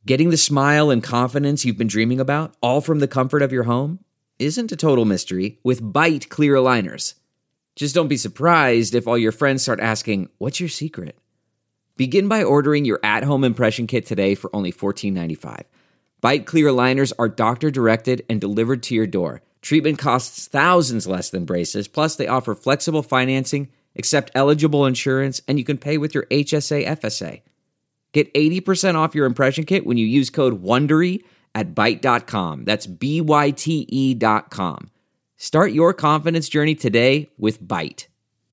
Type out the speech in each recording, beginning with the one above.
Getting the smile and confidence you've been dreaming about, all from the comfort of your home, isn't a total mystery with Byte clear aligners. Just don't be surprised if all your friends start asking, "What's your secret?" Begin by ordering your at-home impression kit today for only $14.95. Byte clear aligners are doctor-directed and delivered to your door. Treatment costs thousands less than braces, plus they offer flexible financing, accept eligible insurance, and you can pay with your HSA FSA. Get 80% off your impression kit when you use code WONDERY at Byte.com. That's BYTE.com. Start your confidence journey today with Byte.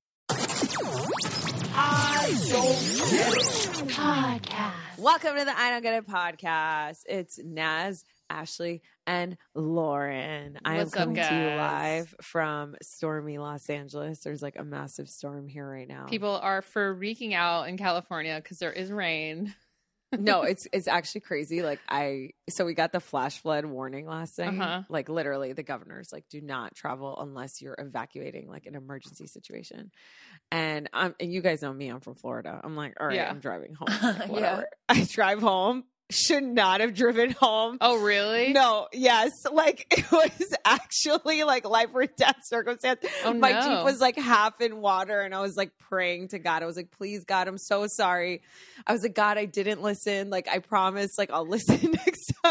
Welcome to the I Don't Get It podcast. It's Naz, Ashley, and Lauren. I am coming to you live from stormy Los Angeles. There's like a massive storm here right now. People are freaking out in California because there is rain. No, it's actually crazy. So we got the flash flood warning last night. Like literally the governor's like, do not travel unless you're evacuating like an emergency situation. And you guys know me, I'm from Florida. I'm like, all right, I'm driving home. Like, whatever. I drive home. Should not have driven home. Oh, really? No, yes. Like it was actually like life or death circumstance. Oh, My no. Jeep was like half in water and I was like praying to God. I was like, please God, I'm so sorry. I was like, God, I didn't listen. Like I promise, like I'll listen next time.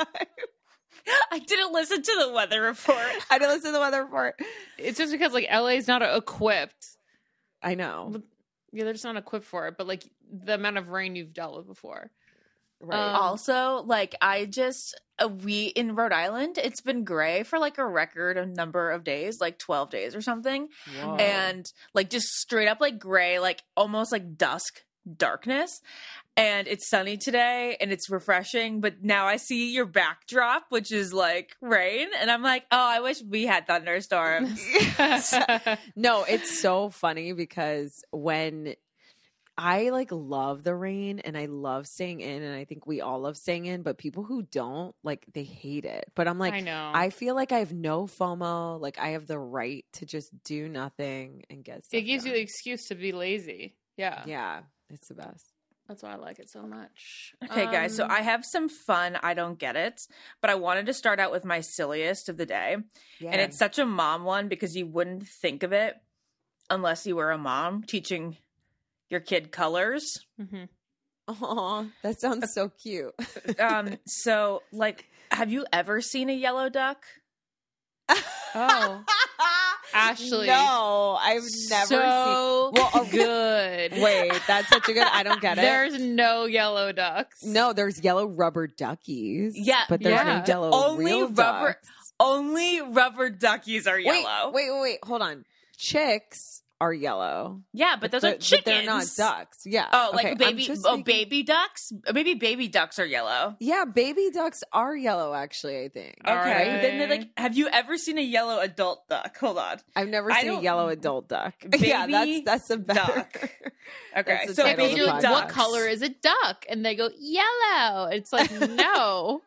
I didn't listen to the weather report. I didn't listen to the weather report. It's just because like LA is not equipped. I know. Yeah, they're just not equipped for it. But like the amount of rain you've dealt with before. Right. Also, like we in Rhode Island, it's been gray for like a record number of days, like 12 days or something. Whoa. And like just straight up like gray, like almost like dusk darkness. And it's sunny today and it's refreshing. But now I see your backdrop, which is like rain. And I'm like, oh, I wish we had thunderstorms. No, it's so funny because when I like love the rain and I love staying in and I think we all love staying in, but people who don't, like they hate it. But I'm like, I know. I feel like I have no FOMO. Like I have the right to just do nothing and get stuff It gives you done. the excuse to be lazy. Yeah. Yeah, it's the best. That's why I like it so much. Okay, guys, so I have some fun I don't get it, but I wanted to start out with my silliest of the day. Yeah. And it's such a mom one because you wouldn't think of it unless you were a mom teaching your kid colors. Aw, that sounds so cute. So, like, have you ever seen a yellow duck? Oh. Ashley. No, I've never So seen. Well, good. Wait, that's such a good. I don't get it. There's no yellow ducks. No, there's yellow rubber duckies. Yeah, but there's yeah. no yellow Only real rubber- ducks. Only rubber duckies are yellow. Wait. Hold on. Chicks are yellow. Yeah, but those are But chickens. they're not ducks. Yeah. Oh, like Okay, I'm baby just thinking- baby ducks? Maybe baby ducks are yellow. Yeah, baby ducks are yellow, actually, I think. All Okay. right. Then like, have you ever seen a yellow adult duck? Hold on. I've never I seen a don't- yellow adult duck. Baby Yeah, that's a better. duck. Okay, That's the so title of If the you're baby like, podcast. what ducks. color is a duck? And they go, yellow. It's like, no.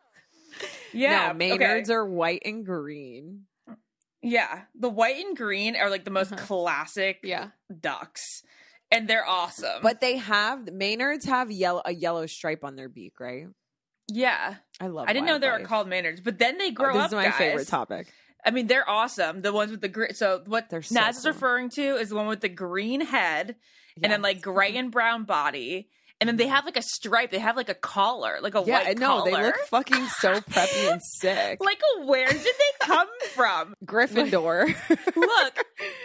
Yeah, No, Maynards okay. are white and green. Yeah, the white and green are like the most classic Yeah. ducks, and they're awesome. But Maynards have a yellow stripe on their beak, right? yeah, I love I didn't know they were wildlife. called Maynards, but then they grow This up. is my guys. favorite topic. I mean, they're awesome. The ones with the green. So what They're so Naz is cool. referring to is the one with the green head and then like Yes. gray and brown body. And then they have like a stripe. They have like a collar, like a Yeah, white no, collar. they look fucking so preppy and sick. like, where did they come from? Gryffindor. Look,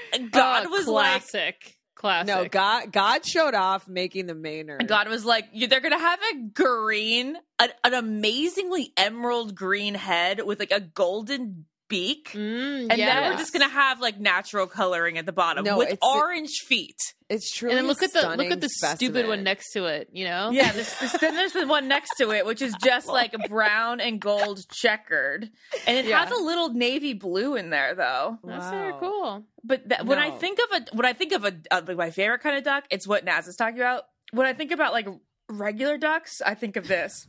God was like, Classic. No, God showed off making the Maynard. God was like, they're gonna have a green, an amazingly emerald green head with like a golden beak. And then we're just gonna have like natural coloring at the bottom No, with it's- orange feet. It's truly And then look a at the stunning stupid specimen. one next to it, you know? Yeah, then there's the one next to it, which is just like brown and gold checkered, and it Yeah. has a little navy blue in there though. That's very Wow. cool. But when I No. think of like my favorite kind of duck, it's what Naz is talking about. When I think about like regular ducks, I think of this.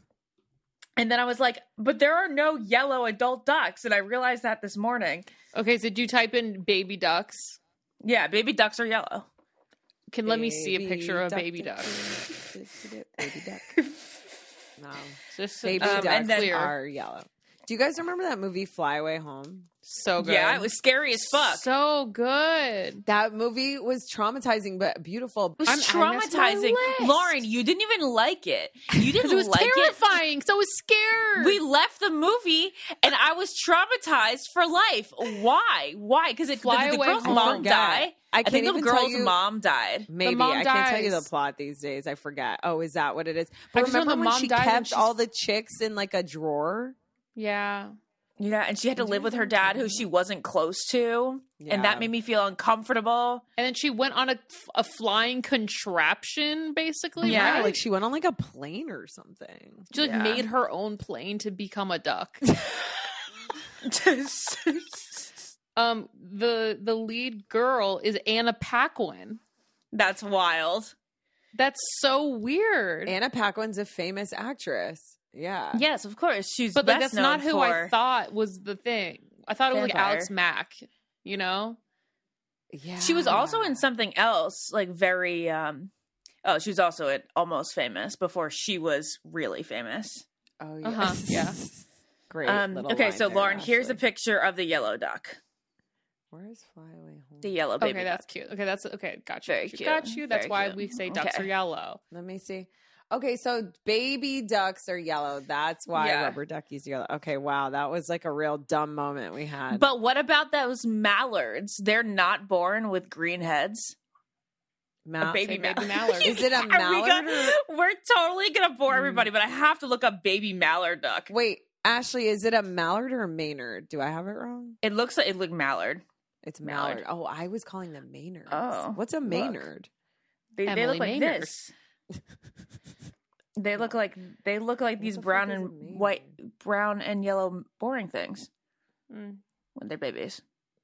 And then I was like, but there are no yellow adult ducks, and I realized that this morning. Okay, so do you type in baby ducks? Yeah, baby ducks are yellow. Let me see a Baby picture of duck, baby duck, duck. Baby duck. No. Just Baby and ducks then- are yellow. Do you guys remember that movie Fly Away Home? so good. Yeah, it was scary as fuck. so good. That movie was traumatizing but beautiful. It was I'm adding that to my traumatizing. list. Lauren, you didn't even like it. You didn't It was like it. terrifying. So I was scared. We left the movie and I was traumatized for life. Why? Why? Because Fly the Away girl's Home. mom died. I I can't think the even tell girl's you- mom died. Maybe mom I can't tell you the dies. plot these days. I forget. Oh, is that what it is? I But just know remember the when mom she died and kept she's- all the chicks in like a drawer? yeah. Yeah, and she had to live with her dad, who she wasn't close to, and that made me feel uncomfortable. And then she went on a flying contraption, basically. Yeah. Right? Like she went on like a plane or something. She like Yeah. made her own plane to become a duck. The lead girl is Anna Paquin. That's wild. That's so weird. Anna Paquin's a famous actress. Yeah. Yes, of course. She's But like best that's not known who I for- thought was the thing. I thought it was like Vampire. Alex Mack, you know? Yeah. She was also in something else, like very. She was also at Almost Famous before she was really famous. Oh yeah. Uh-huh, yeah. Great. little Okay, line so there, Lauren, here's a Ashley. picture of the yellow duck, Where's Fly Away Home? the yellow baby. Okay, that's duck. cute. Okay, that's okay. Got you. Very got you. cute. Got you. That's Very why cute. we say ducks Okay. are yellow. Let me see. Okay, so baby ducks are yellow. That's why Yeah. rubber duckies are yellow. Okay, wow, that was like a real dumb moment we had. But what about those mallards? They're not born with green heads. Mal- baby Say baby mallard. mallard. Is it a mallard? We're totally gonna bore everybody, but I have to look up baby mallard duck. Wait, Ashley, is it a mallard or a Maynard? Do I have it wrong? It looks like it looked mallard. It's Mallard. mallard. Oh, I was calling them Maynards. Oh, What's a look. Maynard? They Emily look like Maynard. this. They look like these the fuck brown is a and Maynard? white, brown and yellow boring things Mm. when they're babies.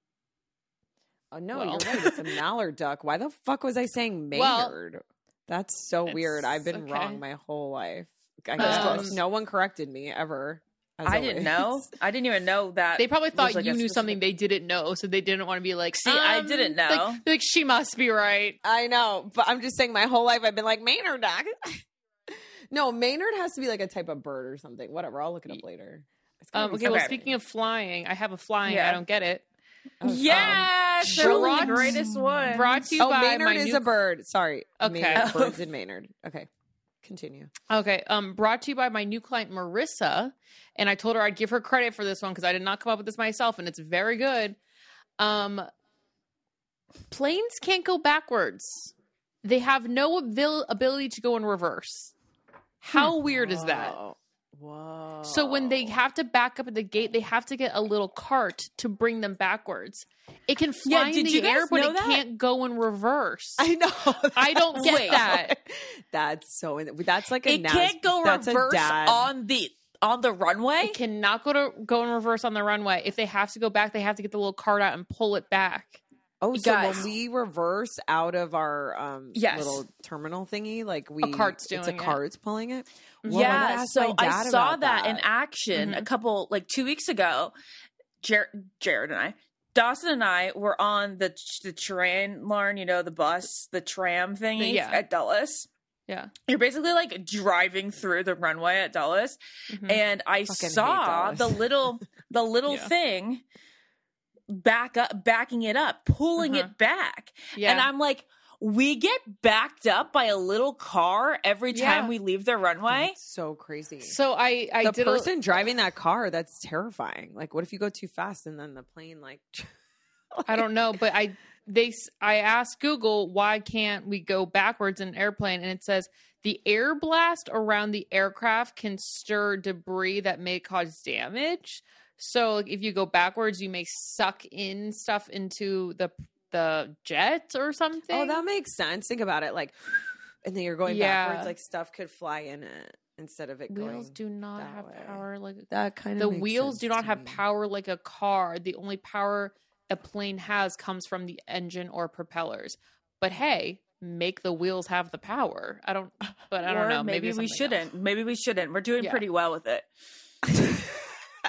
Oh no, Well. you're right. It's a mallard duck. Why the fuck was I saying Well, Maynard? That's so it's weird. I've been okay. wrong my whole life. I guess Um, no one corrected me ever. as I didn't know. always. I didn't even know that. They probably was thought like you a knew specific- something they didn't know, so they didn't want to be like, See, I didn't know. Like she must be right. I know, but I'm just saying my whole life I've been like Maynard duck. No, Maynard has to be like a type of bird or something. Whatever, I'll look it up later. It's gotta be Okay, well, Okay. something. speaking of flying, I have a flying. Yeah. I don't get it. Yes, Truly that's the greatest one. Brought to you Oh, by Maynard my is new a bird. Sorry. Okay. Maynard, birds in Maynard. Okay. Continue. Okay, brought to you by my new client Marissa, and I told her I'd give her credit for this one because I did not come up with this myself, and it's very good. Planes can't go backwards; they have no ability to go in reverse. How weird is that? Whoa. So when they have to back up at the gate, they have to get a little cart to bring them backwards. It can fly in did you the guys air, but know it that? can't go in reverse. I know. I don't get Wait. that. That's so. That's like a. It can't go that's a reverse dad. on the runway. It cannot go in reverse on the runway. If they have to go back, they have to get the little cart out and pull it back. Oh, so Guys. when we reverse out of our Yes. little terminal thingy, like we, cart's it's a doing it. cart's pulling it. Well, I'm gonna Yeah, ask so my I dad saw about that in action a couple 2 weeks ago. Jared and I, Dawson and I were on the train, Lauren. You know, the bus, the tram thingy Yeah. at Dulles. Yeah. You're basically like driving through the runway at Dulles, Mhm. and I Fucking hate saw Dulles. the little Yeah. thing backing it up, pulling Uh-huh. it back, Yeah. and I'm like, we get backed up by a little car every time Yeah. we leave the runway. That's so crazy. So I the did person driving that car, that's terrifying. Like, what if you go too fast and then the plane like? I don't know, but I asked Google why can't we go backwards in an airplane, and it says the air blast around the aircraft can stir debris that may cause damage. So like, if you go backwards, you may suck in stuff into the jet or something. Oh, that makes sense. Think about it, like, and then you're going Yeah. backwards, like stuff could fly in it instead of it wheels going. do not that have way. power like That kind the of wheels do not have power like a car. The only power a plane has comes from the engine or propellers. But hey, make the wheels have the power. I don't Or know. Maybe we something shouldn't. else. Maybe we shouldn't. We're doing Yeah. pretty well with it.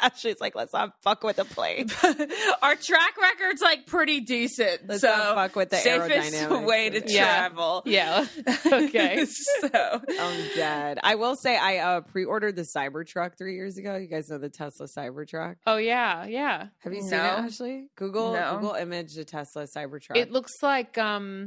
Ashley's like, let's not fuck with the plane. Our track record's like pretty decent. Let's so not fuck with the safest aerodynamics. way to travel. Yeah. Okay. So I'm dead. I will say I pre-ordered the Cybertruck 3 years ago. You guys know the Tesla Cybertruck? Oh yeah, yeah. Have you seen No. it, Ashley? Google image the Tesla Cybertruck. It looks like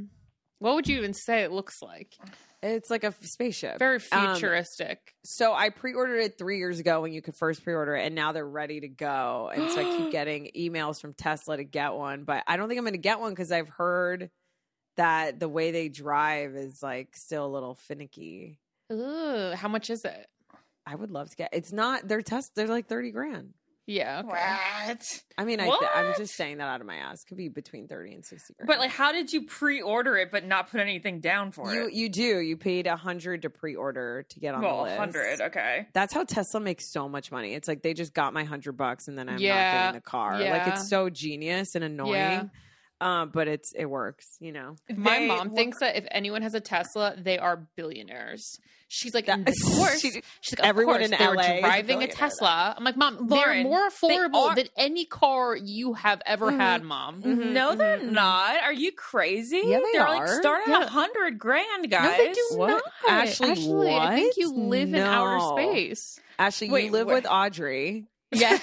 what would you even say it looks like? It's like a spaceship. Very futuristic. So I pre-ordered it 3 years ago when you could first pre-order it, and now they're ready to go. And so I keep getting emails from Tesla to get one, but I don't think I'm going to get one because I've heard that the way they drive is like still a little finicky. Ooh, how much is it? I would love to get. It's not. They're like $30,000. Yeah. Okay. what? I mean, I'm What? just saying that out of my ass. Could be between 30 and 60 grand. But like, how did you pre-order it but not put anything down for it? You do. You paid $100 to pre-order to get on the list. 100. Okay. That's how Tesla makes so much money. It's like they just got my $100 and then I'm not Yeah. getting the car. Yeah. Like it's so genius and annoying. Yeah. But it works, you know. My mom thinks that if anyone has a Tesla, they are billionaires. She's like, of course. She's like, everyone of course, in they were LA is a driving a billionaire, Tesla. I'm like, Mom, they're Lauren, more affordable are- than any car you have ever had, Mom. No, they're not. Are you crazy? Yeah, they are are. like starting Yeah. at $100,000, guys. No, they do What? not. Ashley, I think what? you live in outer No. space. Ashley, Wait, you live wait. with Audrey. Yes.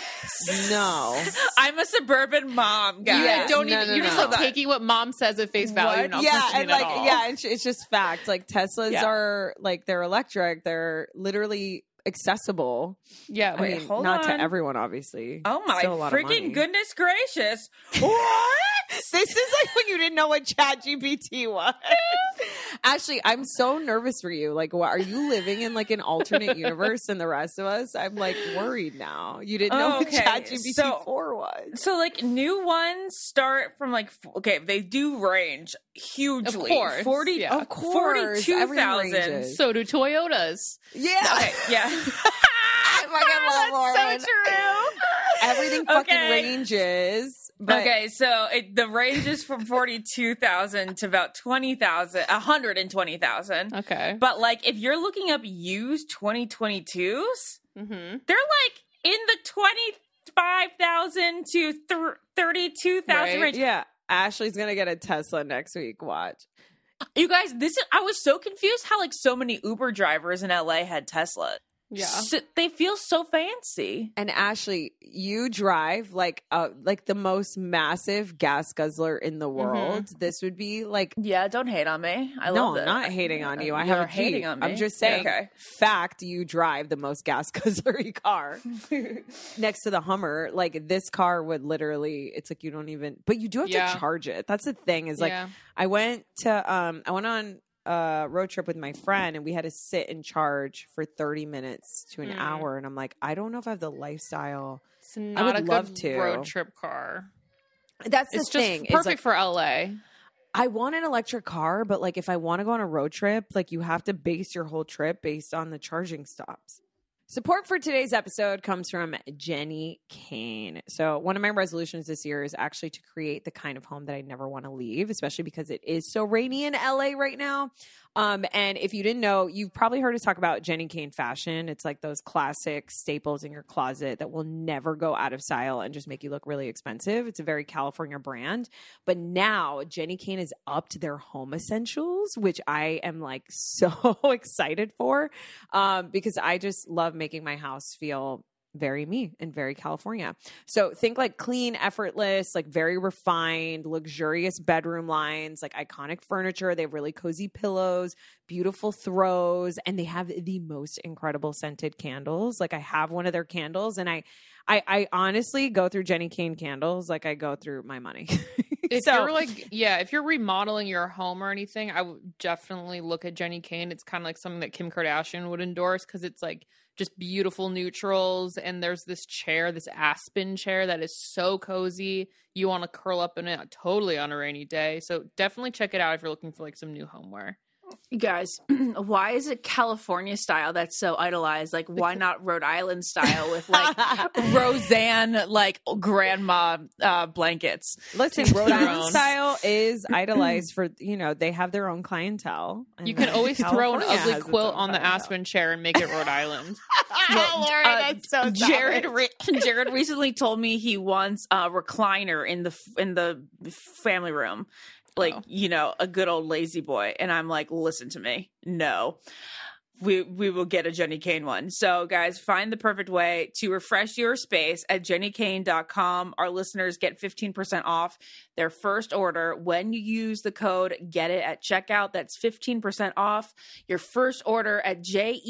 No. I'm a suburban mom, guys. Yeah, Don't no, even. no, You're just no. like taking what Mom says at face value. What? Not Yeah, questioning and it like at all. yeah, it's just fact. Like Teslas Yeah. are like they're electric. They're literally accessible. Yeah. I Wait, mean, hold not on. to everyone, obviously. Oh my Still a lot of money. freaking goodness gracious. What? This is like when you didn't know what ChatGPT was. Ashley, I'm so nervous for you. Like, what, are you living in like an alternate universe than the rest of us? I'm like worried now. You didn't know what Okay, ChatGPT so- 4 was. So like new ones start from like okay, they do range hugely. Of course, 40 yeah. Of course, everything 42,000. ranges. So do Toyotas. Yeah. Okay, yeah. I fucking love Lauren. So true. Everything fucking Okay. ranges. But Okay, so the range is from 42,000 to about 20,000, 120,000. Okay. But like if you're looking up used 2022s, Mm-hmm. they're like in the 25,000 to 32,000 Right. range. yeah, Ashley's gonna get a Tesla next week. Watch. You guys, I was so confused how like so many Uber drivers in LA had Tesla. Yeah. So, they feel so fancy. And Ashley, you drive like the most massive gas guzzler in the world. This would be like Yeah, don't hate on me. I no, love I'm that. not hating on you. I You're have a Jeep. hating on me. I'm just saying, Okay. fact, you drive the most gas guzzlery car next to the Hummer. Like this car would literally, it's like you don't even, but you do have Yeah. to charge it. That's the thing. Is like Yeah. I went on a road trip with my friend and we had to sit and charge for 30 minutes to an hour. And I'm like, I don't know if I have the lifestyle. It's not would a good love to. road trip car. That's It's the just thing. is, perfect like, for LA. I want an electric car, but like if I want to go on a road trip, like you have to base your whole trip based on the charging stops. Support for today's episode comes from Jenny Kane. So one of my resolutions this year is actually to create the kind of home that I never want to leave, especially because it is so rainy in LA right now. And if you didn't know, you've probably heard us talk about Jenny Kane fashion. It's like those classic staples in your closet that will never go out of style and just make you look really expensive. It's a very California brand. But now Jenny Kane has upped their home essentials, which I am like so excited for because I just love making my house feel very me and very California. So think like clean, effortless, like very refined, luxurious bedroom lines, like iconic furniture. They have really cozy pillows, beautiful throws, and they have the most incredible scented candles. Like I have one of their candles and I honestly go through Jenny Kane candles like I go through my money. If you're like, yeah, if you're remodeling your home or anything, I would definitely look at Jenny Kane. It's kind of like something that Kim Kardashian would endorse because it's like just beautiful neutrals. And there's this chair, this Aspen chair that is so cozy. You want to curl up in it totally on a rainy day. So definitely check it out if you're looking for like some new homeware. You guys, why is it California style that's so idolized? Like, why not Rhode Island style with like Roseanne, like grandma blankets? Listen, Rhode Island style is idolized for, they have their own clientele. You can always throw an California ugly has its quilt own on the clientele. Aspen chair and make it Rhode Island. That's so Jared recently told me he wants a recliner in the family room. Like, a good old lazy boy. And I'm like, listen to me. No, we will get a Jenni Kayne one. So guys, find the perfect way to refresh your space at jennikayne.com. Our listeners get 15% off their first order when you use the code GET IT at checkout. That's 15% off your first order at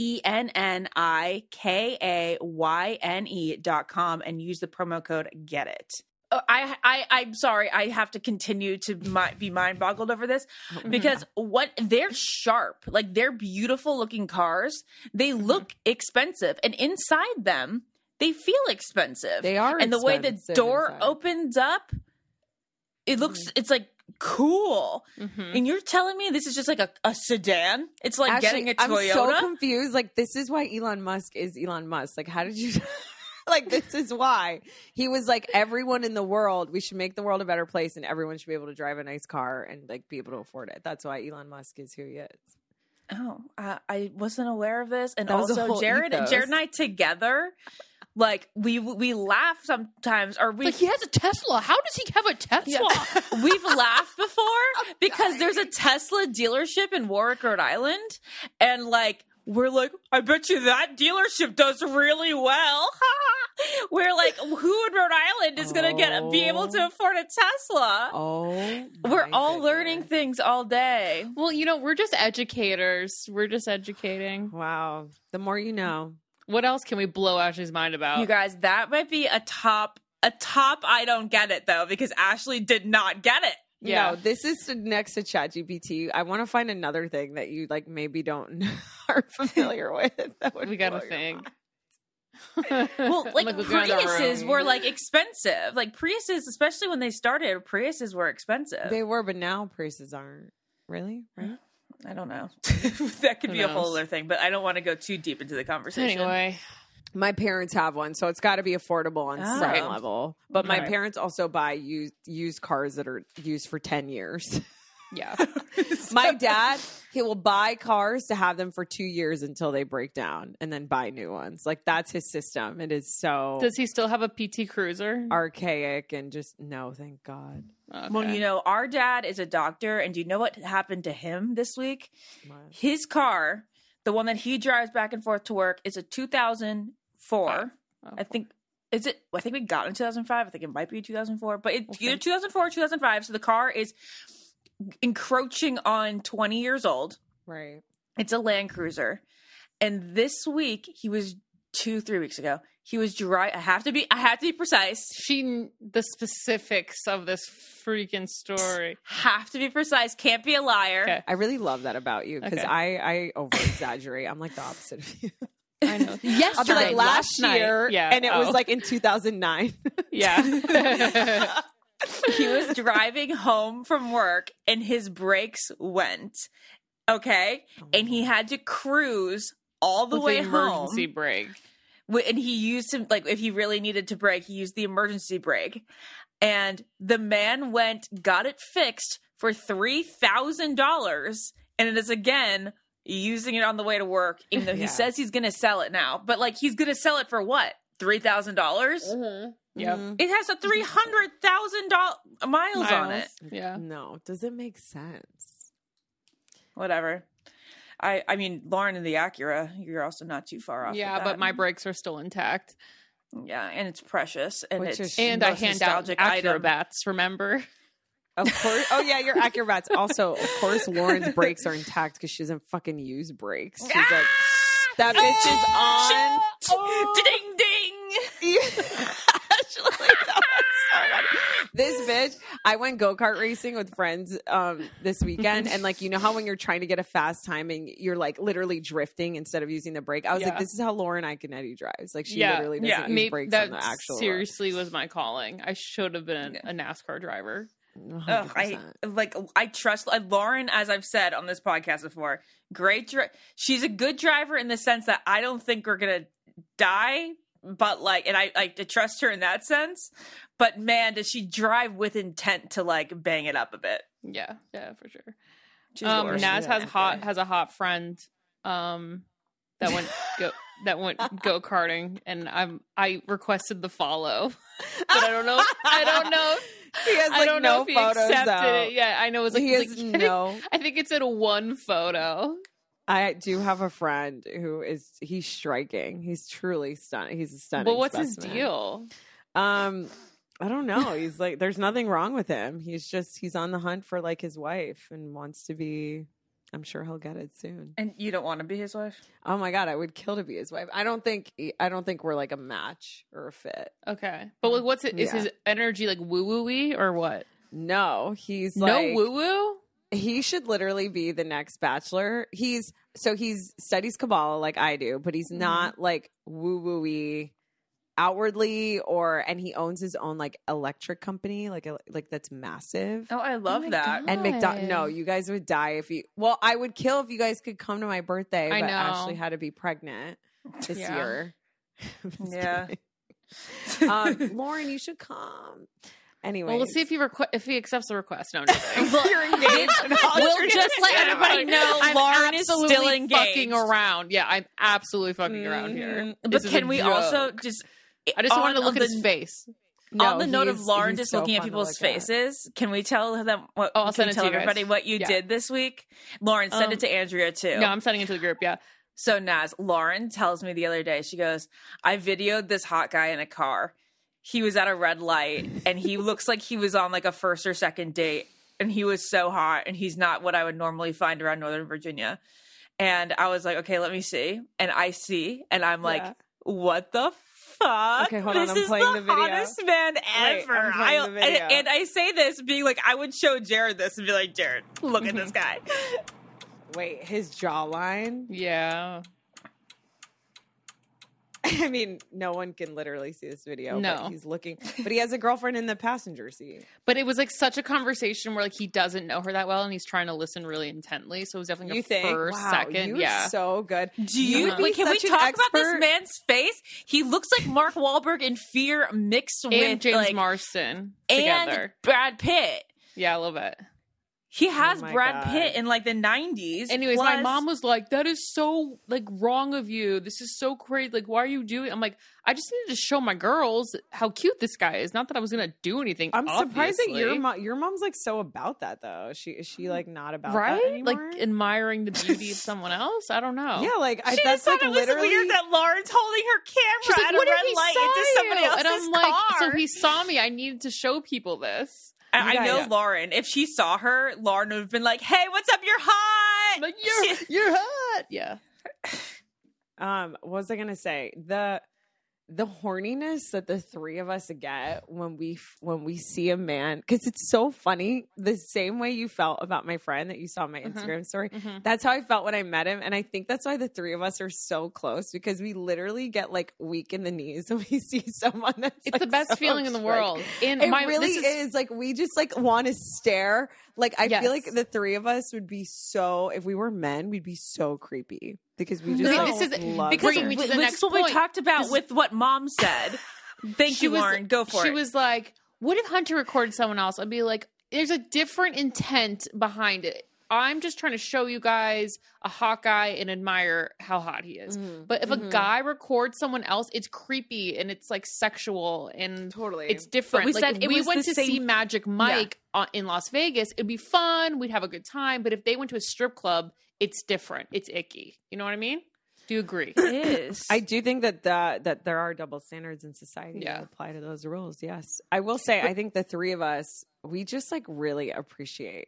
JENNIKAYNE.com and use the promo code GET IT. I'm sorry. I have to continue to be mind boggled over this because they're sharp, like they're beautiful looking cars. They look expensive, and inside them, they feel expensive. They are, and the way the door inside. opens up, it looks. It's like cool. And you're telling me this is just like a sedan? It's like getting a Toyota. I'm so confused. Like, this is why Elon Musk is Elon Musk. Like, how did you? Like, this is why he was like, everyone in the world, we should make the world a better place, and everyone should be able to drive a nice car and like be able to afford it. That's why Elon Musk is who he is. Oh, I wasn't aware of this. And That was a also whole Jared ethos. and I together, like we laugh sometimes, or we Like, he has a Tesla. How does he have a Tesla? we've laughed before because there's a Tesla dealership in Warwick, Rhode Island, and like we're like, I bet you that dealership does really well. We're like, who in Rhode Island is going to be able to afford a Tesla? Oh, We're all learning things all day. Well, we're just educators. We're just educating. Wow. The more you know. What else can we blow Ashley's mind about? You guys, that might be a top I don't get it though, because Ashley did not get it. Yeah. No, this is next to ChatGPT. I want to find another thing that you like maybe don't are familiar with. We got to think. Well, like looking around the Priuses room. were like expensive. Like Priuses, especially when they started, Priuses were expensive. They were, but now Priuses aren't. Really? Right? I don't know. That could Who be a whole knows? other thing, but I don't want to go too deep into the conversation. Anyway, My parents have one, so it's got to be affordable on some Right. level. But my Right. parents also buy used cars that are used for 10 years. yeah. My dad, he will buy cars to have them for 2 years until they break down and then buy new ones. Like, that's his system. It is so Does he still have a PT Cruiser? archaic and just, no, thank God. Okay. Well, our dad is a doctor, and do you know what happened to him this week? What? His car, the one that he drives back and forth to work, is a 2004. Oh. I think. Is it? I think we got it in 2005. I think it might be 2004, but it's either 2004 or 2005. So the car is encroaching on 20 years old. Right. It's a Land Cruiser, and this week he was 2-3 weeks ago. He was driving. I have to be precise. The specifics of this freaking story. Have to be precise. Can't be a liar. Okay. I really love that about you because Okay. I over exaggerate. I'm like the opposite of you. I know. I'll be Yesterday, like last night. year, Yeah. and it was Oh. like in 2009. Yeah. He was driving home from work and his brakes went. Okay. And he had to cruise all the With way the emergency home. brake. And he used him, like, if he really needed to brake, he used the emergency brake. And the man got it fixed for $3,000. And it is, again, using it on the way to work, even though he Yeah. says he's going to sell it now. But, like, he's going to sell it for what? $3,000? Yep. Mhm. It has a $300,000 miles on it. Yeah. No, does it make sense? Whatever. I mean, Lauren and the Acura, you're also not too far off. Yeah, with but that. my brakes are still intact. Yeah, and it's precious, and Which it's is- And I most hand out nostalgic item. Acrobats, remember? Of course. Oh yeah, your Acrobats. Also, of course, Lauren's brakes are intact because she doesn't fucking use brakes. She's like, that bitch is on. Ding ding. Actually, that was so funny. This bitch, I went go-kart racing with friends this weekend, and like, you know how when you're trying to get a fast time and you're like literally drifting instead of using the brake, I was like, Yeah. this is how Lauren Iconetti drives. Like, she Yeah. literally doesn't Yeah. use Maybe brakes that on the actual road. seriously was my calling. I should have been a NASCAR driver. I trust Lauren, as I've said on this podcast before. She's a good driver in the sense that I don't think we're gonna die, but and I trust her in that sense. But man, does she drive with intent to bang it up a bit? Yeah, for sure. Naz has a hot friend that went go karting, and I requested the follow, but I don't know. He has I don't no know if he photos accepted it. Yeah, I know. It's he has no. I think it's in one photo. I do have a friend he's striking. He's truly stunning. He's a stunning. But what's specimen. his deal? I don't know. He's there's nothing wrong with him. He's on the hunt for his wife and wants to be. I'm sure he'll get it soon. And you don't want to be his wife? Oh my God, I would kill to be his wife. I don't think we're a match or a fit. Okay, but what's it? Is his energy woo woo-y or what? No, he's no woo woo. He should literally be the next Bachelor. He's studies Kabbalah like I do, but he's not woo woo-y outwardly, and he owns his own electric company, that's massive. Oh, I love that. God. And no, you guys would die if you. Well, I would kill if you guys could come to my birthday. I but know. Ashley had to be pregnant this year. Yeah. Lauren, you should come. Anyway, well, we'll see if he accepts the request. No, I'm just kidding. You're engaged. We'll just let everybody know Lauren is still engaged. Fucking around. Yeah, I'm absolutely fucking around here. But can we also just? I just wanted to look at his face. No, on the note of Lauren just looking at people's faces, can we tell them what? I'll send it to everybody what you did this week. Lauren, send it to Andrea too. No, I'm sending it to the group. Yeah. So Naz, Lauren tells me the other day, she goes, "I videoed this hot guy in a car. He was at a red light, and he looks like he was on a first or second date, and he was so hot, and he's not what I would normally find around Northern Virginia." And I was like, "Okay, let me see." And I see, and I'm like, "What the fuck? Okay, hold on. This I'm is playing the the video. hottest man ever." I'm playing the video. And I say this being I would show Jared this and be like, "Jared, look at this guy." Wait, his jawline? Yeah. I mean, no one can literally see this video. No. But he's looking. But he has a girlfriend in the passenger seat. But it was such a conversation where he doesn't know her that well and he's trying to listen really intently. So it was definitely first, second. You're so good. Do you? Can we talk about this man's face? He looks like Mark Wahlberg in Fear mixed with James Marsden together. And Brad Pitt. Yeah, a little bit. He has Brad Pitt in the 90s. Anyways, my mom was like, "That is so wrong of you. This is so crazy. Why are you doing?" I'm like, "I just needed to show my girls how cute this guy is. Not that I was gonna do anything." I'm surprised that obviously. your mom's so about that though. Is she not about right? that anymore? Admiring the beauty of someone else. I don't know. Yeah, she that's just thought it was literally weird that Lauren's holding her camera at a red light into somebody else's and I'm car. So he saw me. I needed to show people this. I know Lauren. If she saw her, Lauren would have been like, "Hey, what's up? You're hot. You're hot." Yeah. What was I gonna say? The horniness that the three of us get when we see a man, because it's so funny. The same way you felt about my friend that you saw in my Instagram story, that's how I felt when I met him, and I think that's why the three of us are so close, because we literally get weak in the knees when we see someone. That's it's the best feeling in the world. It really is. We just want to stare. I feel like the three of us would be so. If we were men, we'd be so creepy. Because we just love because me to the next what point. We talked about with what Mom said. Thank you, Lauren. Go for it. She was like, "What if Hunter recorded someone else?" I'd be like, "There's a different intent behind it. I'm just trying to show you guys a hot guy and admire how hot he is. But if a guy records someone else, it's creepy and it's sexual and totally it's different. But we went to see Magic Mike in Las Vegas. It'd be fun. We'd have a good time. But if they went to a strip club, it's different. It's icky. You know what I mean? Do you agree? It is. I do think that there are double standards in society that apply to those rules. Yes. I will say, I think the three of us, we just really appreciate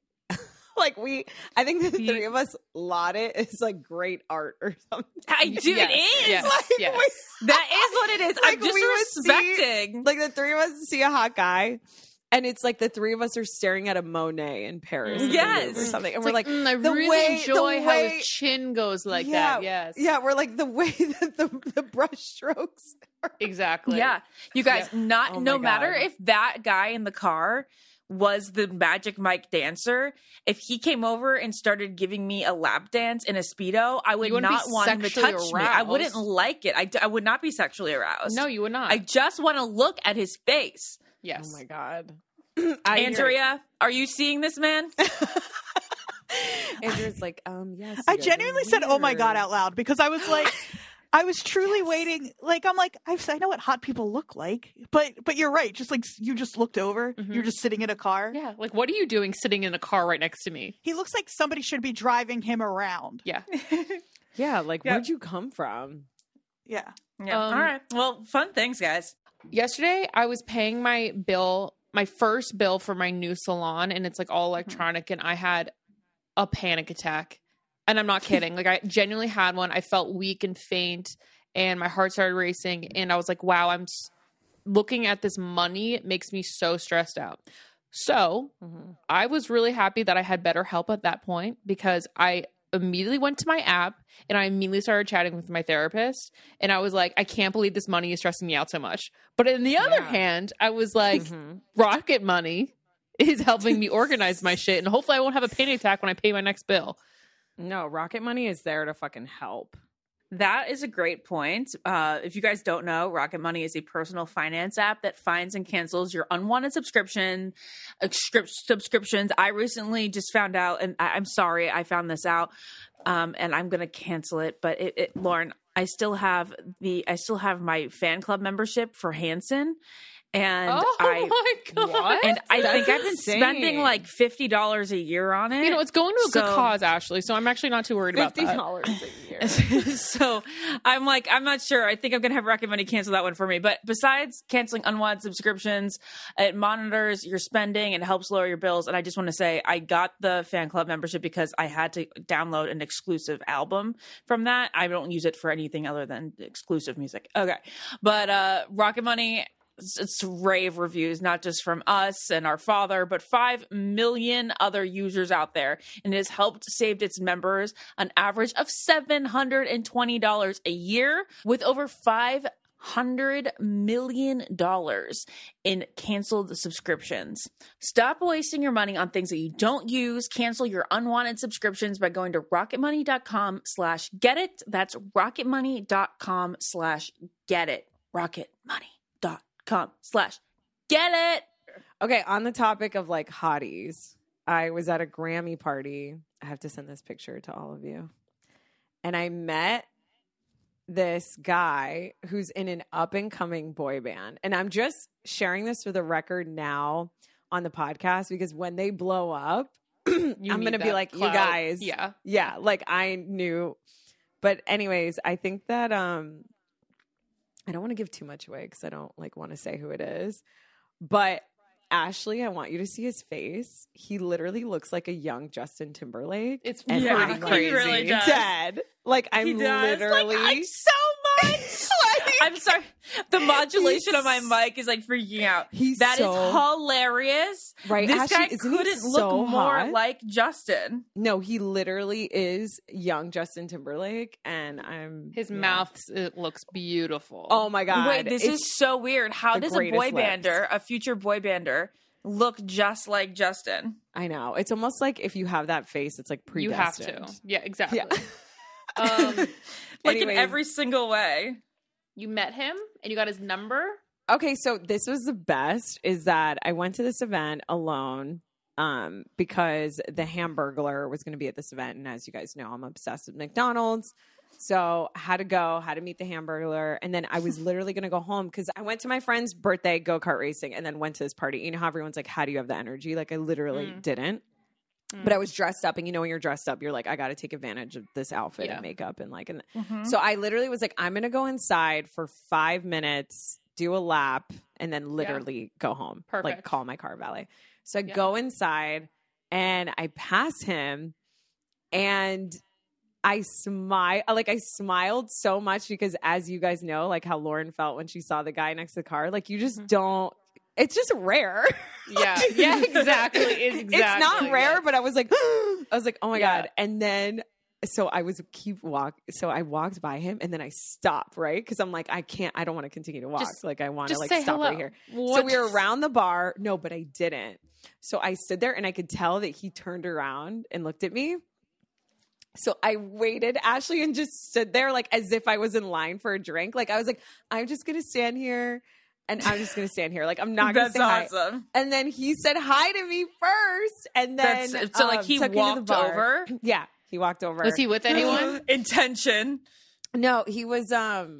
I think the three of us laud it as great art or something. I do. Yes. It is. Yes. That is what it is. I'm just respecting. The three of us see a hot guy. And it's the three of us are staring at a Monet in Paris. Yes. Or something. And it's we're I really enjoy how his chin goes that. Yes. Yeah, we're the way that the brush strokes are. Exactly. Yeah. You guys, no matter if that guy in the car was the Magic Mike dancer, if he came over and started giving me a lap dance in a Speedo, I would not want him to touch me. I wouldn't like it. I would not be sexually aroused. No, you would not. I just want to look at his face. Yes. Oh my God. Andrea, are you seeing this man? Andrea's like, yes. I genuinely said, "Oh my God," out loud because I was like, I was truly waiting. Like, I'm like, I know what hot people look like, but you're right. Just like you just looked over, you're just sitting in a car. Yeah. Like, what are you doing sitting in a car right next to me? He looks like somebody should be driving him around. Yeah. Yeah. Like, where'd you come from? Yeah. Yeah. All right. Well, fun things, guys. Yesterday, I was paying my first bill for my new salon, and it's like all electronic, and I had a panic attack. And I'm not kidding. Like, I genuinely had one. I felt weak and faint, and my heart started racing. And I was like, wow, looking at this money. It makes me so stressed out. So I was really happy that I had BetterHelp at that point, because I immediately went to my app and I immediately started chatting with my therapist. And I was like, I can't believe this money is stressing me out so much. But on the other hand, I was like, Rocket Money is helping me organize my shit. And hopefully I won't have a panic attack when I pay my next bill. No, Rocket Money is there to fucking help. That is a great point. If you guys don't know, Rocket Money is a personal finance app that finds and cancels your unwanted subscriptions. I recently just found out, and I'm sorry I found this out, and I'm going to cancel it. But Lauren, I still have my fan club membership for Hanson. And my God. And I think I've been spending like $50 a year on it. You know, it's going to a good cause, Ashley. So I'm actually not too worried about that. $50 a year. So I'm like, I'm not sure. I think I'm going to have Rocket Money cancel that one for me. But besides canceling unwanted subscriptions, it monitors your spending and helps lower your bills. And I just want to say, I got the fan club membership because I had to download an exclusive album from that. I don't use it for anything other than exclusive music. Okay. But Rocket Money, it's rave reviews, not just from us and our father, but 5 million other users out there. And it has helped save its members an average of $720 a year, with over $500 million in canceled subscriptions. Stop wasting your money on things that you don't use. Cancel your unwanted subscriptions by going to rocketmoney.com/get-it. That's rocketmoney.com/get-it. rocketmoney.com/get it. Okay, on the topic of like hotties, I was at a Grammy party. I have to send this picture to all of you. And I met this guy who's in an up-and-coming boy band. And I'm just sharing this for the record now on the podcast, because when they blow up, I'm going to be like, clout. You guys. Yeah. Yeah, like I knew. But anyways, I think that I don't want to give too much away because I don't like want to say who it is. But Ashley, I want you to see his face. He literally looks like a young Justin Timberlake. It's pretty crazy. He really does. Dead. Like I'm literally like, so much. I'm sorry. The modulation on my mic is like freaking out. That is hilarious. Right. This Ashley, guy couldn't look more like Justin. No, he literally is young Justin Timberlake, and his mouth, it looks beautiful. Oh my God. Wait, this is so weird. How does a boy bander, a future boy bander, look just like Justin? I know. It's almost like if you have that face, it's like predestined. You have to. Yeah, exactly. Yeah. Like in every single way. You met him and you got his number? Okay, so this was the best, is that I went to this event alone because the Hamburglar was going to be at this event. And as you guys know, I'm obsessed with McDonald's. So I had to meet the Hamburglar. And then I was literally going to go home because I went to my friend's birthday go-kart racing and then went to this party. You know how everyone's like, how do you have the energy? Like I literally didn't. But I was dressed up, and you know when you're dressed up, you're like, I got to take advantage of this outfit and makeup and like. So I literally was like, I'm gonna go inside for 5 minutes, do a lap, and then literally go home. Perfect. Like call my car valet. So I go inside, and I pass him, and I smiled so much because, as you guys know, like how Lauren felt when she saw the guy next to the car. Like you just don't. It's just rare. Yeah. Yeah, exactly. It's not rare, but I was like, oh my God. And then, so I walked by him and then I stopped, right? Because I'm like, I don't want to continue to walk. I want to like stop hello. right here. So we were around the bar. No, but I didn't. So I stood there and I could tell that he turned around and looked at me. So I waited, Ashley, and just stood there like as if I was in line for a drink. Like I was like, I'm just going to stand here and I'm just going to stand here. Like I'm not going to say awesome. hi. And then he said hi to me first. And then so like he walked over? Yeah, he walked over. Was he with anyone? Intention. No, he was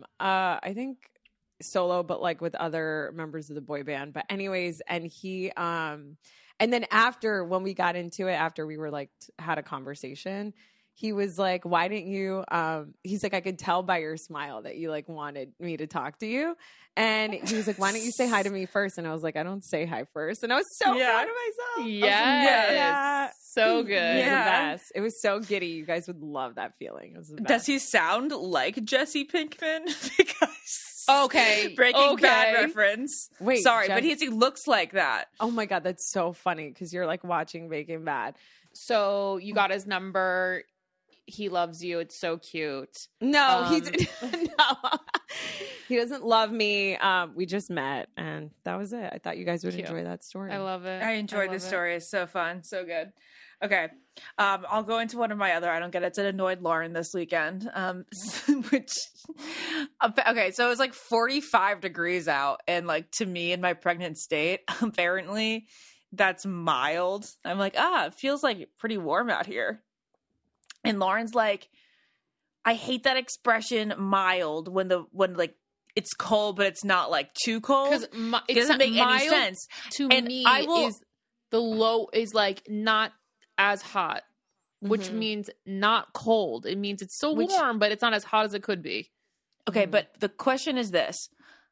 I think solo, but like with other members of the boy band. But anyways, and he and then after when we got into it, after we were like had a conversation, he was like, why didn't you he's like, I could tell by your smile that you like wanted me to talk to you. And he was like, why don't you say hi to me first? And I was like, I don't say hi first. And I was so proud of myself. Yes. Yeah. So good. It was the best. It was so giddy. You guys would love that feeling. It was the best. Does he sound like Jesse Pinkman? Because Okay. Breaking Bad reference. Wait, sorry, but he looks like that. Oh my God, that's so funny because you're like watching Breaking Bad. So you got his number. He loves you. It's so cute. No, no. He doesn't love me. We just met, and that was it. I thought you guys would enjoy that story. I love it. I enjoyed this story. It's so fun. So good. Okay. I'll go into one of my other I don't get it. It annoyed Lauren this weekend. Which okay, so it was like 45 degrees out, and like to me in my pregnant state, apparently that's mild. I'm like, it feels like pretty warm out here. And Lauren's like, I hate that expression mild when like it's cold, but it's not like too cold. Because it doesn't make any sense. To me, is the low is like not as hot, which means not cold. It means it's still warm, but it's not as hot as it could be. Okay, but the question is this.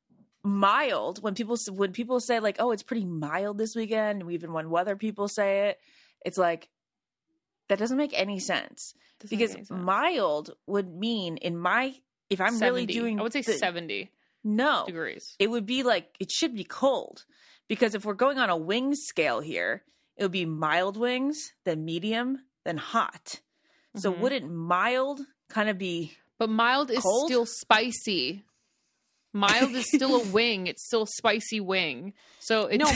Mild, when people say like, oh, it's pretty mild this weekend, even when weather people say it, it's like, that doesn't make any sense. Because mild would mean if I'm 70, really doing, I would say 70 degrees. It would be like, it should be cold. Because if we're going on a wings scale here, it would be mild wings, then medium, then hot. So wouldn't mild kind of be But mild is cold? Still spicy. Mild is still a wing. It's still a spicy wing. So it's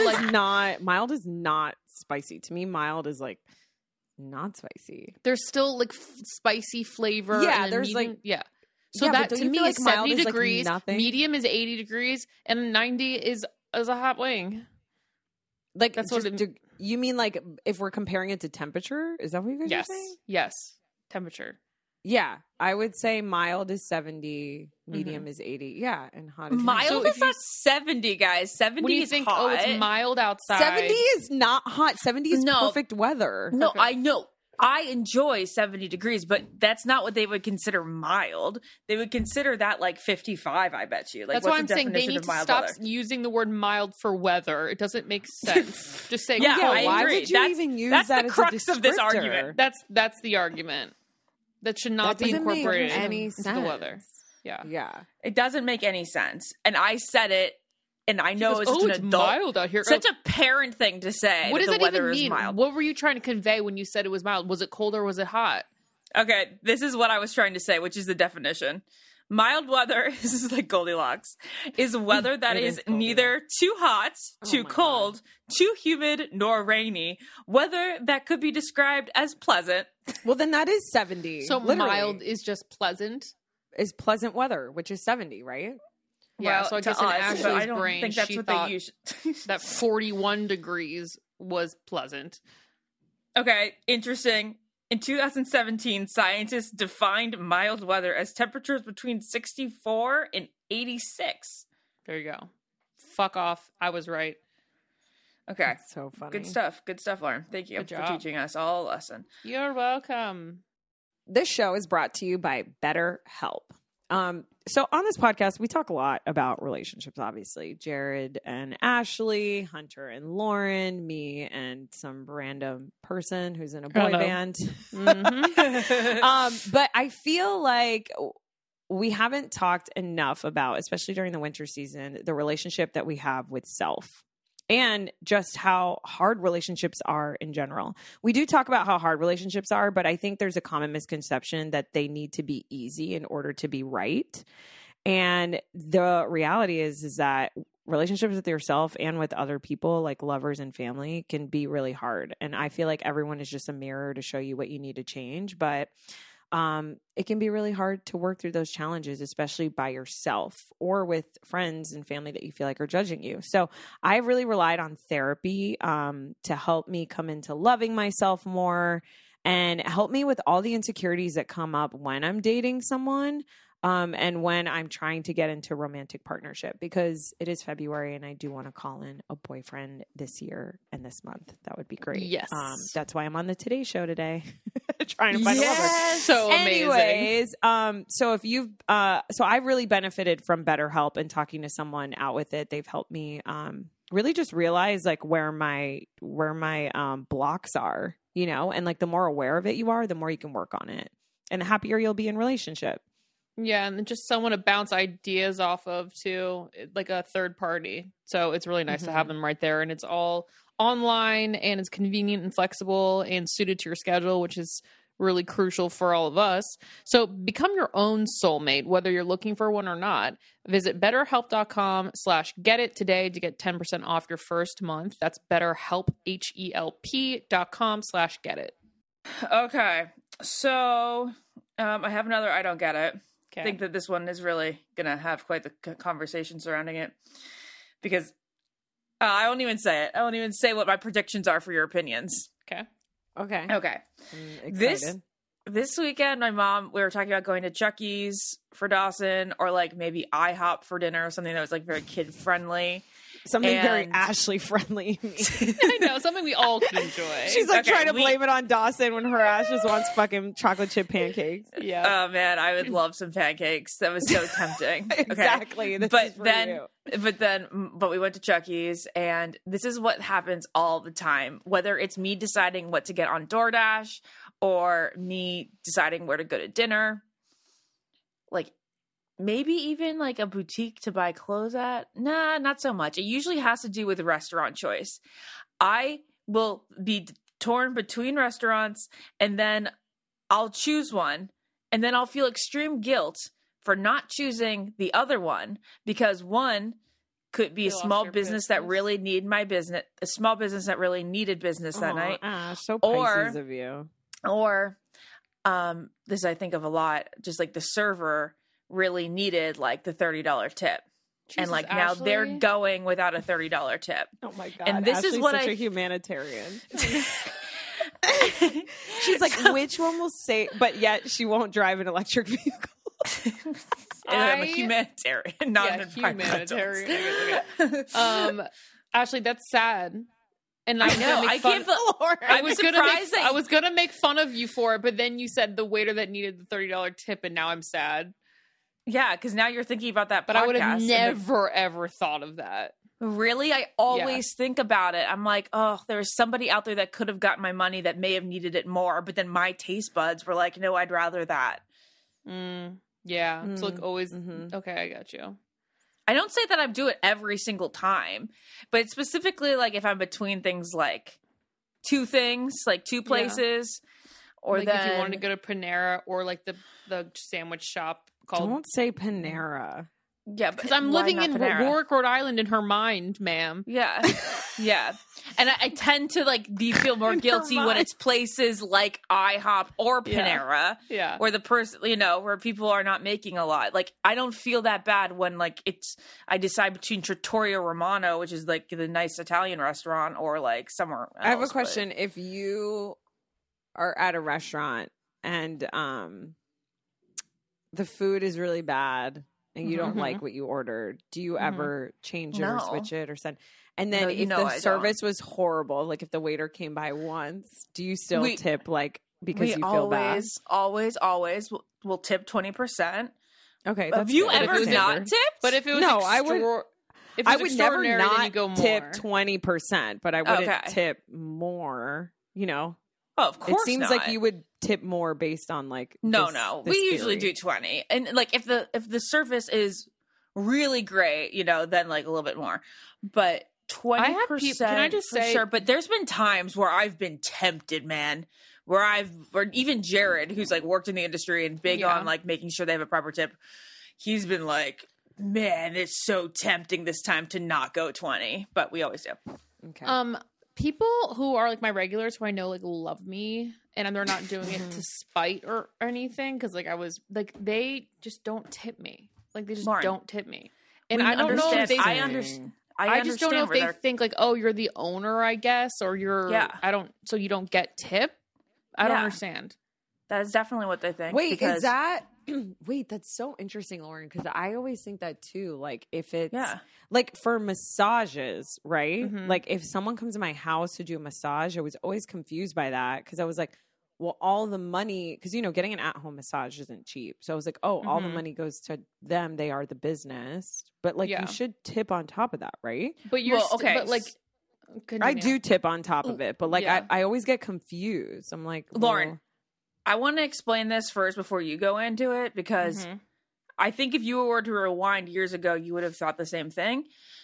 mild is not spicy. To me, mild is like not spicy. There's still like spicy flavor. Yeah, there's medium, like yeah. So that to me like is 70 is degrees. Like medium is 80 degrees, and 90 is a hot wing. Like that's what you mean. Like if we're comparing it to temperature, is that what you guys are saying? Yes, temperature. Yeah, I would say mild is 70, medium is 80. Yeah, and hot is mild is not 70, guys. 70 when you is think, hot. oh, it's mild outside. 70 is not hot. 70 is perfect weather. No, I know. I enjoy 70 degrees, but that's not what they would consider mild. They would consider that like 55, I bet you. Like, that's why I'm saying they need to stop using the word mild for weather. It doesn't make sense. Just say, why would you even use that the as crux a of this argument. That's the argument. That should not be incorporated into the weather. Yeah. It doesn't make any sense. And I said it, and I know it's an adult. Mild out here. Such a parent thing to say. What does that even mean? Mild. What were you trying to convey when you said it was mild? Was it cold or was it hot? Okay, this is what I was trying to say, which is the definition. Mild weather, this is like Goldilocks, is weather that is neither too hot, too cold, too humid, nor rainy. Weather that could be described as pleasant. Well, then that is 70. So literally. Mild is just pleasant? Is pleasant weather, which is 70, right? Yeah, so I guess in Ashley's brain, think that's she what thought they use. that 41 degrees was pleasant. Okay, interesting. In 2017, scientists defined mild weather as temperatures between 64 and 86. There you go. Fuck off. I was right. Okay. That's so funny. Good stuff. Good stuff, Lauren. Thank you for teaching us all a lesson. You're welcome. This show is brought to you by BetterHelp. So on this podcast, we talk a lot about relationships, obviously. Jared and Ashley, Hunter and Lauren, me and some random person who's in a boy band. Mm-hmm. But I feel like we haven't talked enough about, especially during the winter season, the relationship that we have with self. And just how hard relationships are in general. We do talk about how hard relationships are, but I think there's a common misconception that they need to be easy in order to be right. And the reality is that relationships with yourself and with other people, like lovers and family, can be really hard. And I feel like everyone is just a mirror to show you what you need to change. But it can be really hard to work through those challenges, especially by yourself or with friends and family that you feel like are judging you. So I really relied on therapy to help me come into loving myself more and help me with all the insecurities that come up when I'm dating someone. And when I'm trying to get into a romantic partnership, because it is February and I do want to call in a boyfriend this year and this month. That would be great. Yes. That's why I'm on the Today Show today, trying to find a lover. So amazing. Anyways, so if you've, so I really benefited from BetterHelp and talking to someone out with it. They've helped me, really just realize like where my blocks are, you know, and like the more aware of it you are, the more you can work on it and the happier you'll be in relationship. Yeah, and just someone to bounce ideas off of too, like a third party. So it's really nice to have them right there, and it's all online and it's convenient and flexible and suited to your schedule, which is really crucial for all of us. So become your own soulmate, whether you're looking for one or not. Visit BetterHelp.com/getit today to get 10% off your first month. That's BetterHelp, HELP.com/getit. Okay, so I have another I don't get it. Okay. I think that this one is really going to have quite the conversation surrounding it because I won't even say it. I won't even say what my predictions are for your opinions. Okay. Okay. Okay. I'm excited. This weekend, my mom, we were talking about going to Chuck E.'s for Dawson or like maybe IHOP for dinner or something that was like very kid friendly. Something very Ashley friendly. I know, something we all can enjoy. She's like trying to blame it on Dawson when her ass just wants fucking chocolate chip pancakes. Yeah. Oh man, I would love some pancakes. That was so tempting. Exactly. Okay. But we went to Chuck E.'s, and this is what happens all the time. Whether it's me deciding what to get on DoorDash or me deciding where to go to dinner, like maybe even like a boutique to buy clothes at. Nah, not so much. It usually has to do with restaurant choice. I will be torn between restaurants and then I'll choose one and then I'll feel extreme guilt for not choosing the other one because one could be a small business that really need my business, a small business that really needed business that night. So Pisces of you. Or this I think of a lot, just like the server really needed like the $30 tip. Jesus, and like now they're going without a $30 tip. Oh my God. And this Ashley's is what such a humanitarian. She's like, which one will say, but yet she won't drive an electric vehicle. I'm a humanitarian, not an humanitarian. Ashley, that's sad. And I know. I was gonna make fun of you for it, but then you said the waiter that needed the $30 tip, and now I'm sad. Yeah, because now you're thinking about that. But I would have never ever thought of that. Really, I always think about it. I'm like, oh, there's somebody out there that could have gotten my money that may have needed it more, but then my taste buds were like, no, I'd rather that. Yeah, it's like always. Okay, I got you. I don't say that I do it every single time, but specifically like if I'm between things like two things, like two places, or like then if you wanted to go to Panera or like the sandwich shop called. Don't say Panera. Yeah, because I'm living in Warwick, Rhode Island in her mind, ma'am. Yeah. Yeah. And I tend to like feel more guilty when it's places like IHOP or Panera. Yeah. Where the person, where people are not making a lot. Like I don't feel that bad when like I decide between Trattoria Romano, which is like the nice Italian restaurant, or like somewhere else. I have a question. If you are at a restaurant and the food is really bad and you don't like what you ordered, do you ever change it or switch it or send? And then if the service was horrible, like if the waiter came by once, do you still tip like because you feel bad? Always will tip 20%. Okay. Have you ever not tipped? But if it was I would never not go tip 20%, but I wouldn't tip more, Oh, of course. It seems like you would tip more based on like No. We usually do 20. And like if the service is really great, then like a little bit more. But 20%, can I just say, sure. But there's been times where I've been tempted, man. Or even Jared, who's like worked in the industry and big on like making sure they have a proper tip. He's been like, man, it's so tempting this time to not go 20, but we always do. Okay. People who are like my regulars who I know like love me and they're not doing it to spite or anything because like I was like they just don't tip me. Like they just Lauren, don't tip me. And I don't know if they I understand. I just don't know if they think like, oh, you're the owner, I guess, or you're so you don't get tip. I don't understand. That is definitely what they think. Wait, is that wait, that's so interesting, Lauren, because I always think that too. Like if it's like for massages, right? Mm-hmm. Like if someone comes to my house to do a massage, I was always confused by that because I was like, well, all the money, because getting an at-home massage isn't cheap. So I was like, oh, all the money goes to them. They are the business, but like you should tip on top of that, right? But you're okay. But like, I do tip on top of it, but like I always get confused. I'm like, Lauren, I want to explain this first before you go into it because I think if you were to rewind years ago, you would have thought the same thing.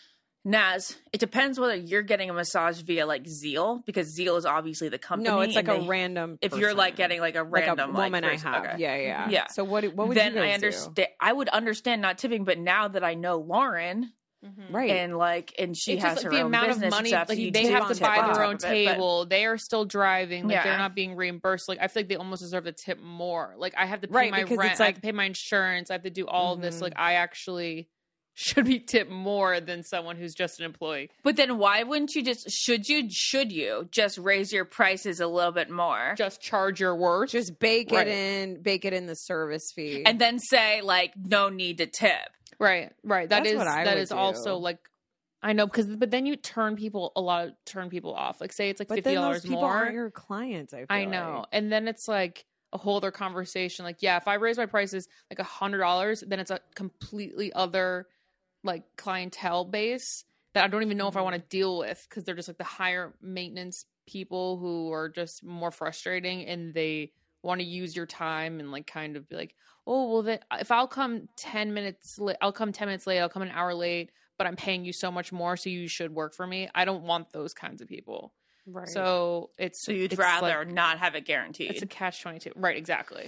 Naz, it depends whether you're getting a massage via like Zeal, because Zeal is obviously the company. No, it's like a random. If you're like getting like a random like a woman person. I have, okay. yeah. So what would then you guys I understand. I would understand not tipping, but now that I know Lauren, right, and she it's has just, her like, the own amount business, of money, stuff, like so they have to buy their own table. table. They are still driving. Like they're not being reimbursed. Like I feel like they almost deserve the tip more. Like I have to pay my rent. It's like, I have to pay my insurance. I have to do all of this. Like I actually should be tipped more than someone who's just an employee. But then why wouldn't you should you just raise your prices a little bit more? Just charge your worth. just bake it in the service fee, And then say like no need to tip. Right. That's what I would do. Also like I know but then you turn people off. Like say it's like $50 those people more. aren't your clients. I know. And then it's like a whole other conversation. Like, yeah, if I raise my prices like $100, then it's a completely other like clientele base that I don't even know if I want to deal with because they're just like the higher maintenance people who are just more frustrating and they want to use your time and like kind of be like, oh, well, then if I'll come 10 minutes late, I'll come 10 minutes late, I'll come an hour late, but I'm paying you so much more, so you should work for me. I don't want those kinds of people. Right. So you'd rather not have it guaranteed. It's a catch-22. Right, exactly.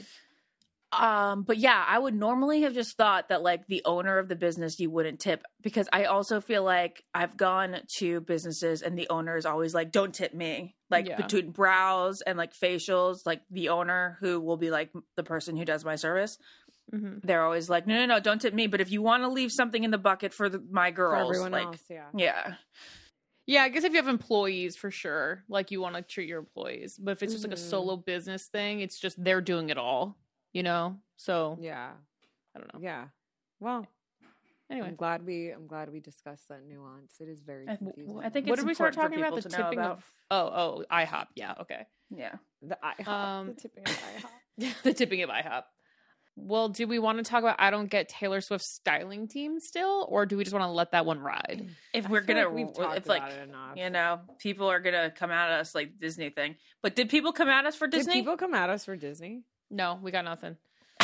But yeah, I would normally have just thought that like the owner of the business you wouldn't tip, because I also feel like I've gone to businesses and the owner is always like, don't tip me. Like between brows and like facials, like the owner who will be like the person who does my service. They're always like, no, don't tip me. But if you want to leave something in the bucket for my girls, for everyone like, else, Yeah, I guess if you have employees, for sure, like you want to treat your employees. But if it's just like a solo business thing, it's just they're doing it all, So yeah, I don't know. yeah. Well, anyway, I'm glad we discussed that nuance. It is very confusing. I think what it's did we start important talking about? for The people to know tipping about. of IHOP. Yeah, okay. Yeah, the IHOP, the tipping of IHOP. The tipping of IHOP. Well, do we want to talk about I don't get Taylor Swift's styling team still, or do we just want to let that one ride? If we're gonna, we've talked if like about it enough. People are gonna come at us like Disney thing. But did people come at us for Disney? Did people come at us for Disney? No, we got nothing.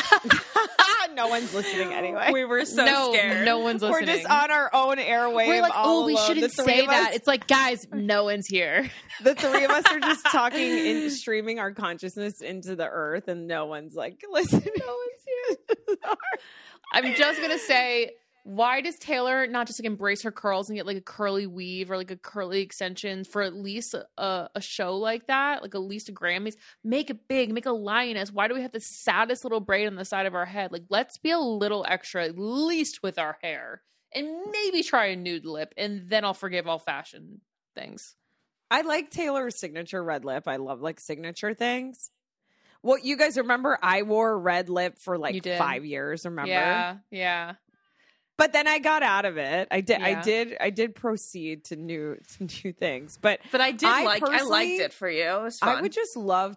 No one's listening anyway. We were so scared. No one's listening. We're just on our own airwave. We're like, all we alone. shouldn't say that. It's like, guys, no one's here. The three of us are just talking and streaming our consciousness into the earth, and no one's like, listen, no one's here. I'm just gonna say, why does Taylor not just like embrace her curls and get like a curly weave or like a curly extension for at least a show like that, like at least a Grammys? Make it big, make a lioness. Why do we have the saddest little braid on the side of our head? Like, let's be a little extra, at least with our hair, and maybe try a nude lip, and then I'll forgive all fashion things. I like Taylor's signature red lip. I love like signature things. Well, you guys remember I wore red lip for like 5 years, remember? Yeah. But then I got out of it. I did proceed to new things. But I liked it for you. It was fun. I would just love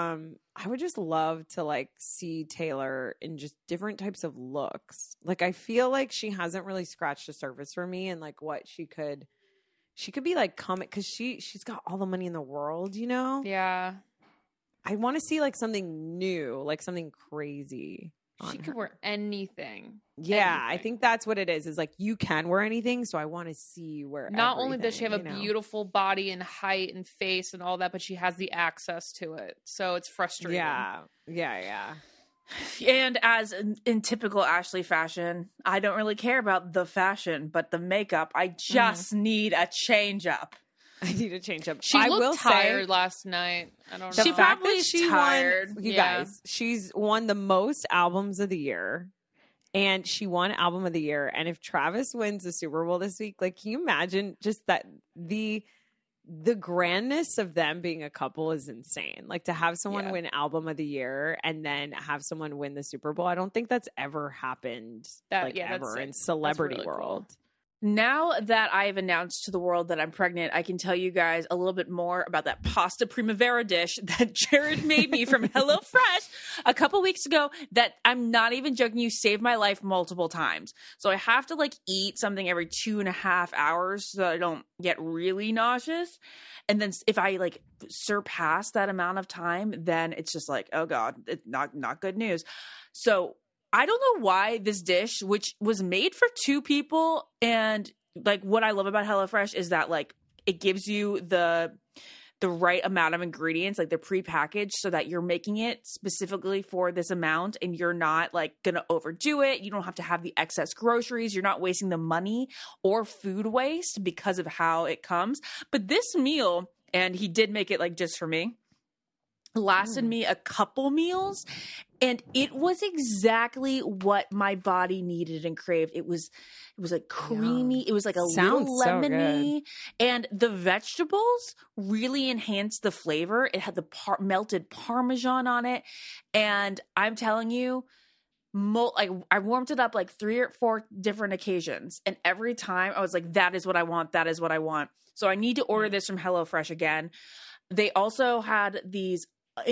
to like see Taylor in just different types of looks. Like I feel like she hasn't really scratched the surface for me, and like what she could be like coming, because she's got all the money in the world, Yeah. I want to see like something new, like something crazy. She could wear anything. Yeah, anything. I think that's what it is. Is like you can wear anything, so I want to see you wear. Not only does she have a beautiful body and height and face and all that, but she has the access to it. So it's frustrating. Yeah. And as in typical Ashley fashion, I don't really care about the fashion, but the makeup, I just need a change up. I need to change up. She looked tired last night. I don't know. She probably is tired. You guys, she's won the most albums of the year. And she won Album of the Year. And if Travis wins the Super Bowl this week, like, can you imagine just that the grandness of them being a couple is insane. Like, to have someone win Album of the Year and then have someone win the Super Bowl, I don't think that's ever happened ever in celebrity really world. Cool. Now that I've announced to the world that I'm pregnant, I can tell you guys a little bit more about that pasta primavera dish that Jared made me from HelloFresh a couple weeks ago that I'm not even joking you, saved my life multiple times. So I have to like eat something every 2.5 hours so that I don't get really nauseous. And then if I like surpass that amount of time, then it's just like, oh God, it's not good news. So I don't know why this dish, which was made for 2 people, and like what I love about HelloFresh is that like it gives you the right amount of ingredients, like they're prepackaged so that you're making it specifically for this amount and you're not like going to overdo it. You don't have to have the excess groceries. You're not wasting the money or food waste because of how it comes. But this meal, and he did make it like just for me, lasted me a couple meals, and it was exactly what my body needed and craved. It was like creamy. It was like a little lemony, and the vegetables really enhanced the flavor. It had the melted Parmesan on it, and I'm telling you, like I warmed it up like 3 or 4 different occasions, and every time I was like, that is what I want. That is what I want. So I need to order this from HelloFresh again. They also had these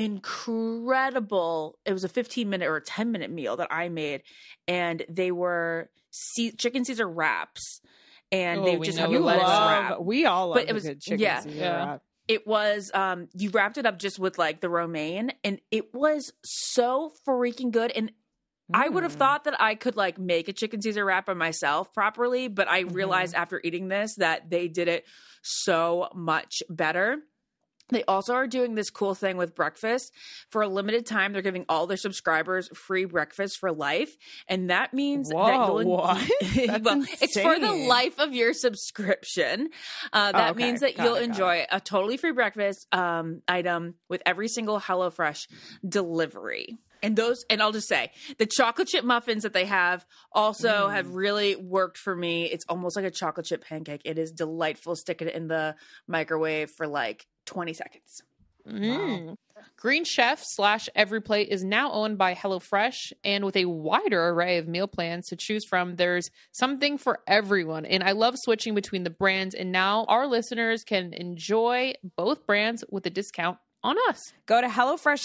incredible, it was a 15-minute or a 10-minute meal that I made, and they were chicken Caesar wraps, and they just have a lettuce wrap. We all love a good chicken Caesar wrap. It was you wrapped it up just with like the romaine, and it was so freaking good. And I would have thought that I could like make a chicken Caesar wrap by myself properly, but I realized after eating this that they did it so much better. They also are doing this cool thing with breakfast. For a limited time, they're giving all their subscribers free breakfast for life. And that means that you'll it's for the life of your subscription. That means that you'll enjoy a totally free breakfast item with every single HelloFresh delivery. And I'll just say, the chocolate chip muffins that they have also have really worked for me. It's almost like a chocolate chip pancake. It is delightful. Stick it in the microwave for like 20 seconds. Wow. Green Chef / EveryPlate is now owned by HelloFresh, and with a wider array of meal plans to choose from, there's something for everyone. And I love switching between the brands, and now our listeners can enjoy both brands with a discount on us. Go to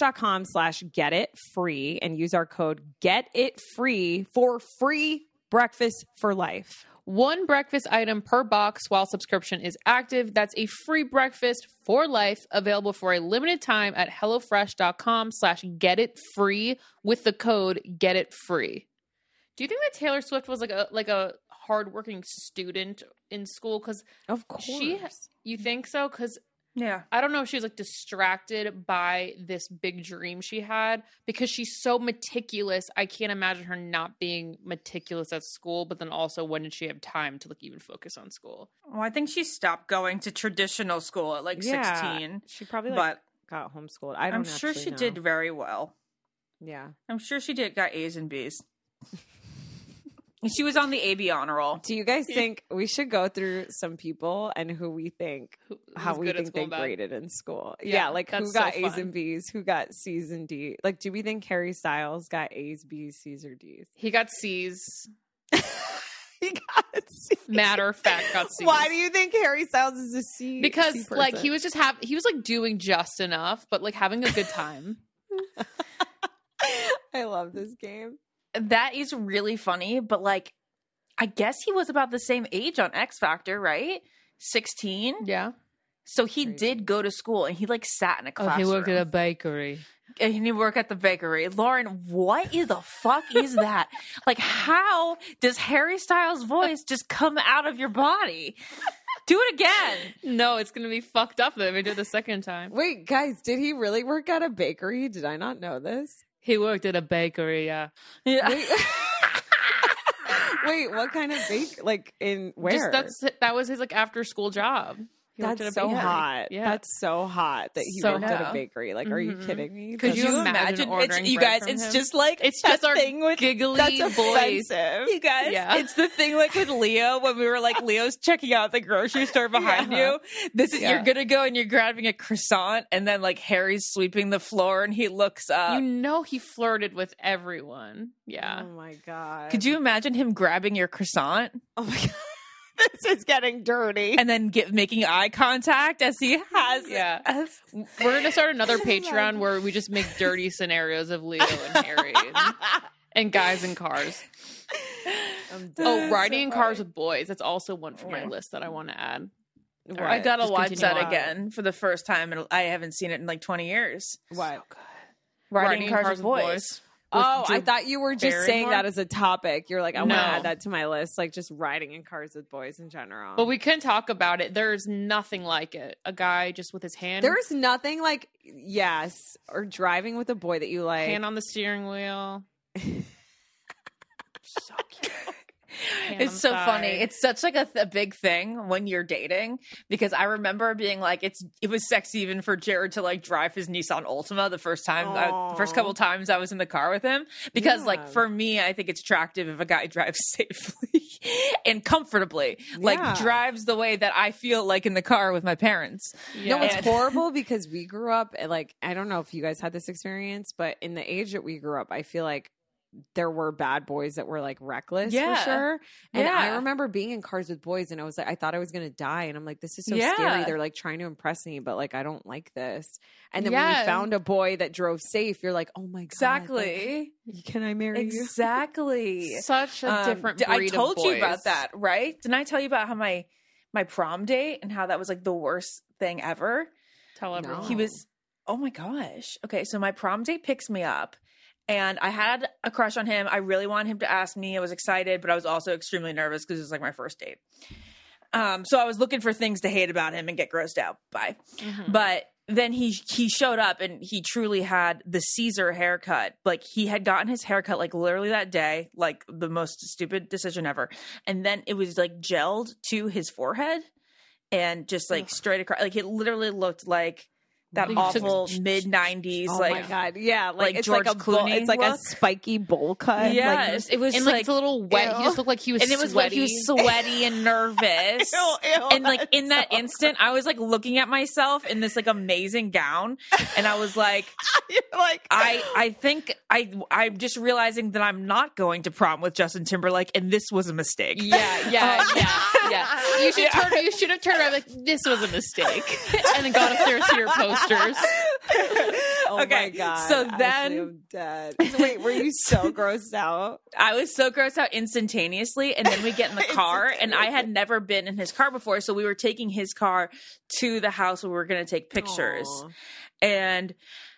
HelloFresh.com/getitfree and use our code GETITFREE for free breakfast for life. 1 breakfast item per box while subscription is active. That's a free breakfast for life, available for a limited time at HelloFresh.com/getitfree with the code GETITFREE. Do you think that Taylor Swift was like a hardworking student in school? Because of course, you think so? Because yeah, I don't know if she was like distracted by this big dream she had, because she's so meticulous. I can't imagine her not being meticulous at school, but then also when did she have time to like even focus on school? Well, I think she stopped going to traditional school at like 16. She probably got homeschooled. I'm sure she did very well. Yeah. I'm sure she got A's and B's. She was on the AB honor roll. Do you guys think we should go through some people and who we think, how we think they graded in school? Yeah, like who got A's and B's, who got C's and D's. Like, do we think Harry Styles got A's, B's, C's, or D's? He got C's. He got C's. Matter of fact, got C's. Why do you think Harry Styles is a C? Because C like he was like doing just enough, but like having a good time. I love this game. That is really funny, but like, I guess he was about the same age on X Factor, right? 16? Yeah. So he did go to school, and he like sat in a classroom. Oh, he worked at a bakery. And he worked at the bakery. Lauren, what the fuck is that? Like, how does Harry Styles' voice just come out of your body? Do it again. No, it's going to be fucked up if I do it the second time. Wait, guys, did he really work at a bakery? Did I not know this? He worked at a bakery, yeah. Wait, what kind of like in where? That was his like after school job. That's so hot. Yeah. That's so hot that he worked at a bakery. Like, are you kidding me? Could you imagine it's, you guys, it's just like it's just our thing with giggly that's boys. You guys, it's the thing like with Leo when we were like, Leo's checking out the grocery store behind you. This is you're gonna go and you're grabbing a croissant, and then like Harry's sweeping the floor, and he looks up. You know he flirted with everyone. Yeah. Oh my god. Could you imagine him grabbing your croissant? Oh my god. This is getting dirty. And then making eye contact as he has. Yeah. We're going to start another Patreon where we just make dirty scenarios of Leo and Harry and guys in cars. Riding in cars with boys. That's also one for my list that I want to add. I got to watch that again for the first time. And I haven't seen it in like 20 years. What? So good. Riding in cars with boys. I thought you were just saying that as a topic. You're like, I want to add that to my list, like just riding in cars with boys in general. But we can talk about it. There's nothing like it. A guy just with his hand. There's nothing like, or driving with a boy that you like. Hand on the steering wheel. So cute. It's so funny. It's such like a big thing when you're dating, because I remember being like, it was sexy even for Jared to like drive his Nissan Altima the first couple times I was in the car with him, because like for me, I think it's attractive if a guy drives safely and comfortably, like drives the way that I feel like in the car with my parents. No, it's horrible because we grew up like, I don't know if you guys had this experience, but in the age that we grew up, I feel like there were bad boys that were like reckless for sure. And I remember being in cars with boys and I was like, I thought I was going to die. And I'm like, this is so scary. They're like trying to impress me, but like, I don't like this. And then when you found a boy that drove safe, you're like, oh my God. Exactly. Like, can I marry you? Exactly. Such a different breed I told of you boys. about that, right? Didn't I tell you about how my prom date and how that was like the worst thing ever? Tell everyone. He was, oh my gosh. Okay. So my prom date picks me up. And I had a crush on him. I really wanted him to ask me. I was excited, but I was also extremely nervous because it was like my first date. So I was looking for things to hate about him and get grossed out by. Mm-hmm. But then he showed up and he truly had the Caesar haircut. Like he had gotten his haircut like literally that day, like the most stupid decision ever. And then it was like gelled to his forehead and just like straight across. Like it literally looked like that awful mid-90s, oh like, my God. Yeah, like it's George like a Clooney it's like look. A spiky bowl cut. Yes, like, it was and like it's a little wet. He just looked like he was and it was sweaty. like he was sweaty and nervous. And like in that instant, I was like looking at myself in this like amazing gown, and I was like, like I think I'm just realizing that I'm not going to prom with Justin Timberlake, and this was a mistake. Yeah. You should have turned around like this was a mistake, and then gone upstairs to your posters. Oh my God. So then actually, I'm dead. Wait, were you so grossed out? I was so grossed out instantaneously. And then we get in the car and I had never been in his car before. So we were taking his car to the house where we were going to take pictures. Aww. And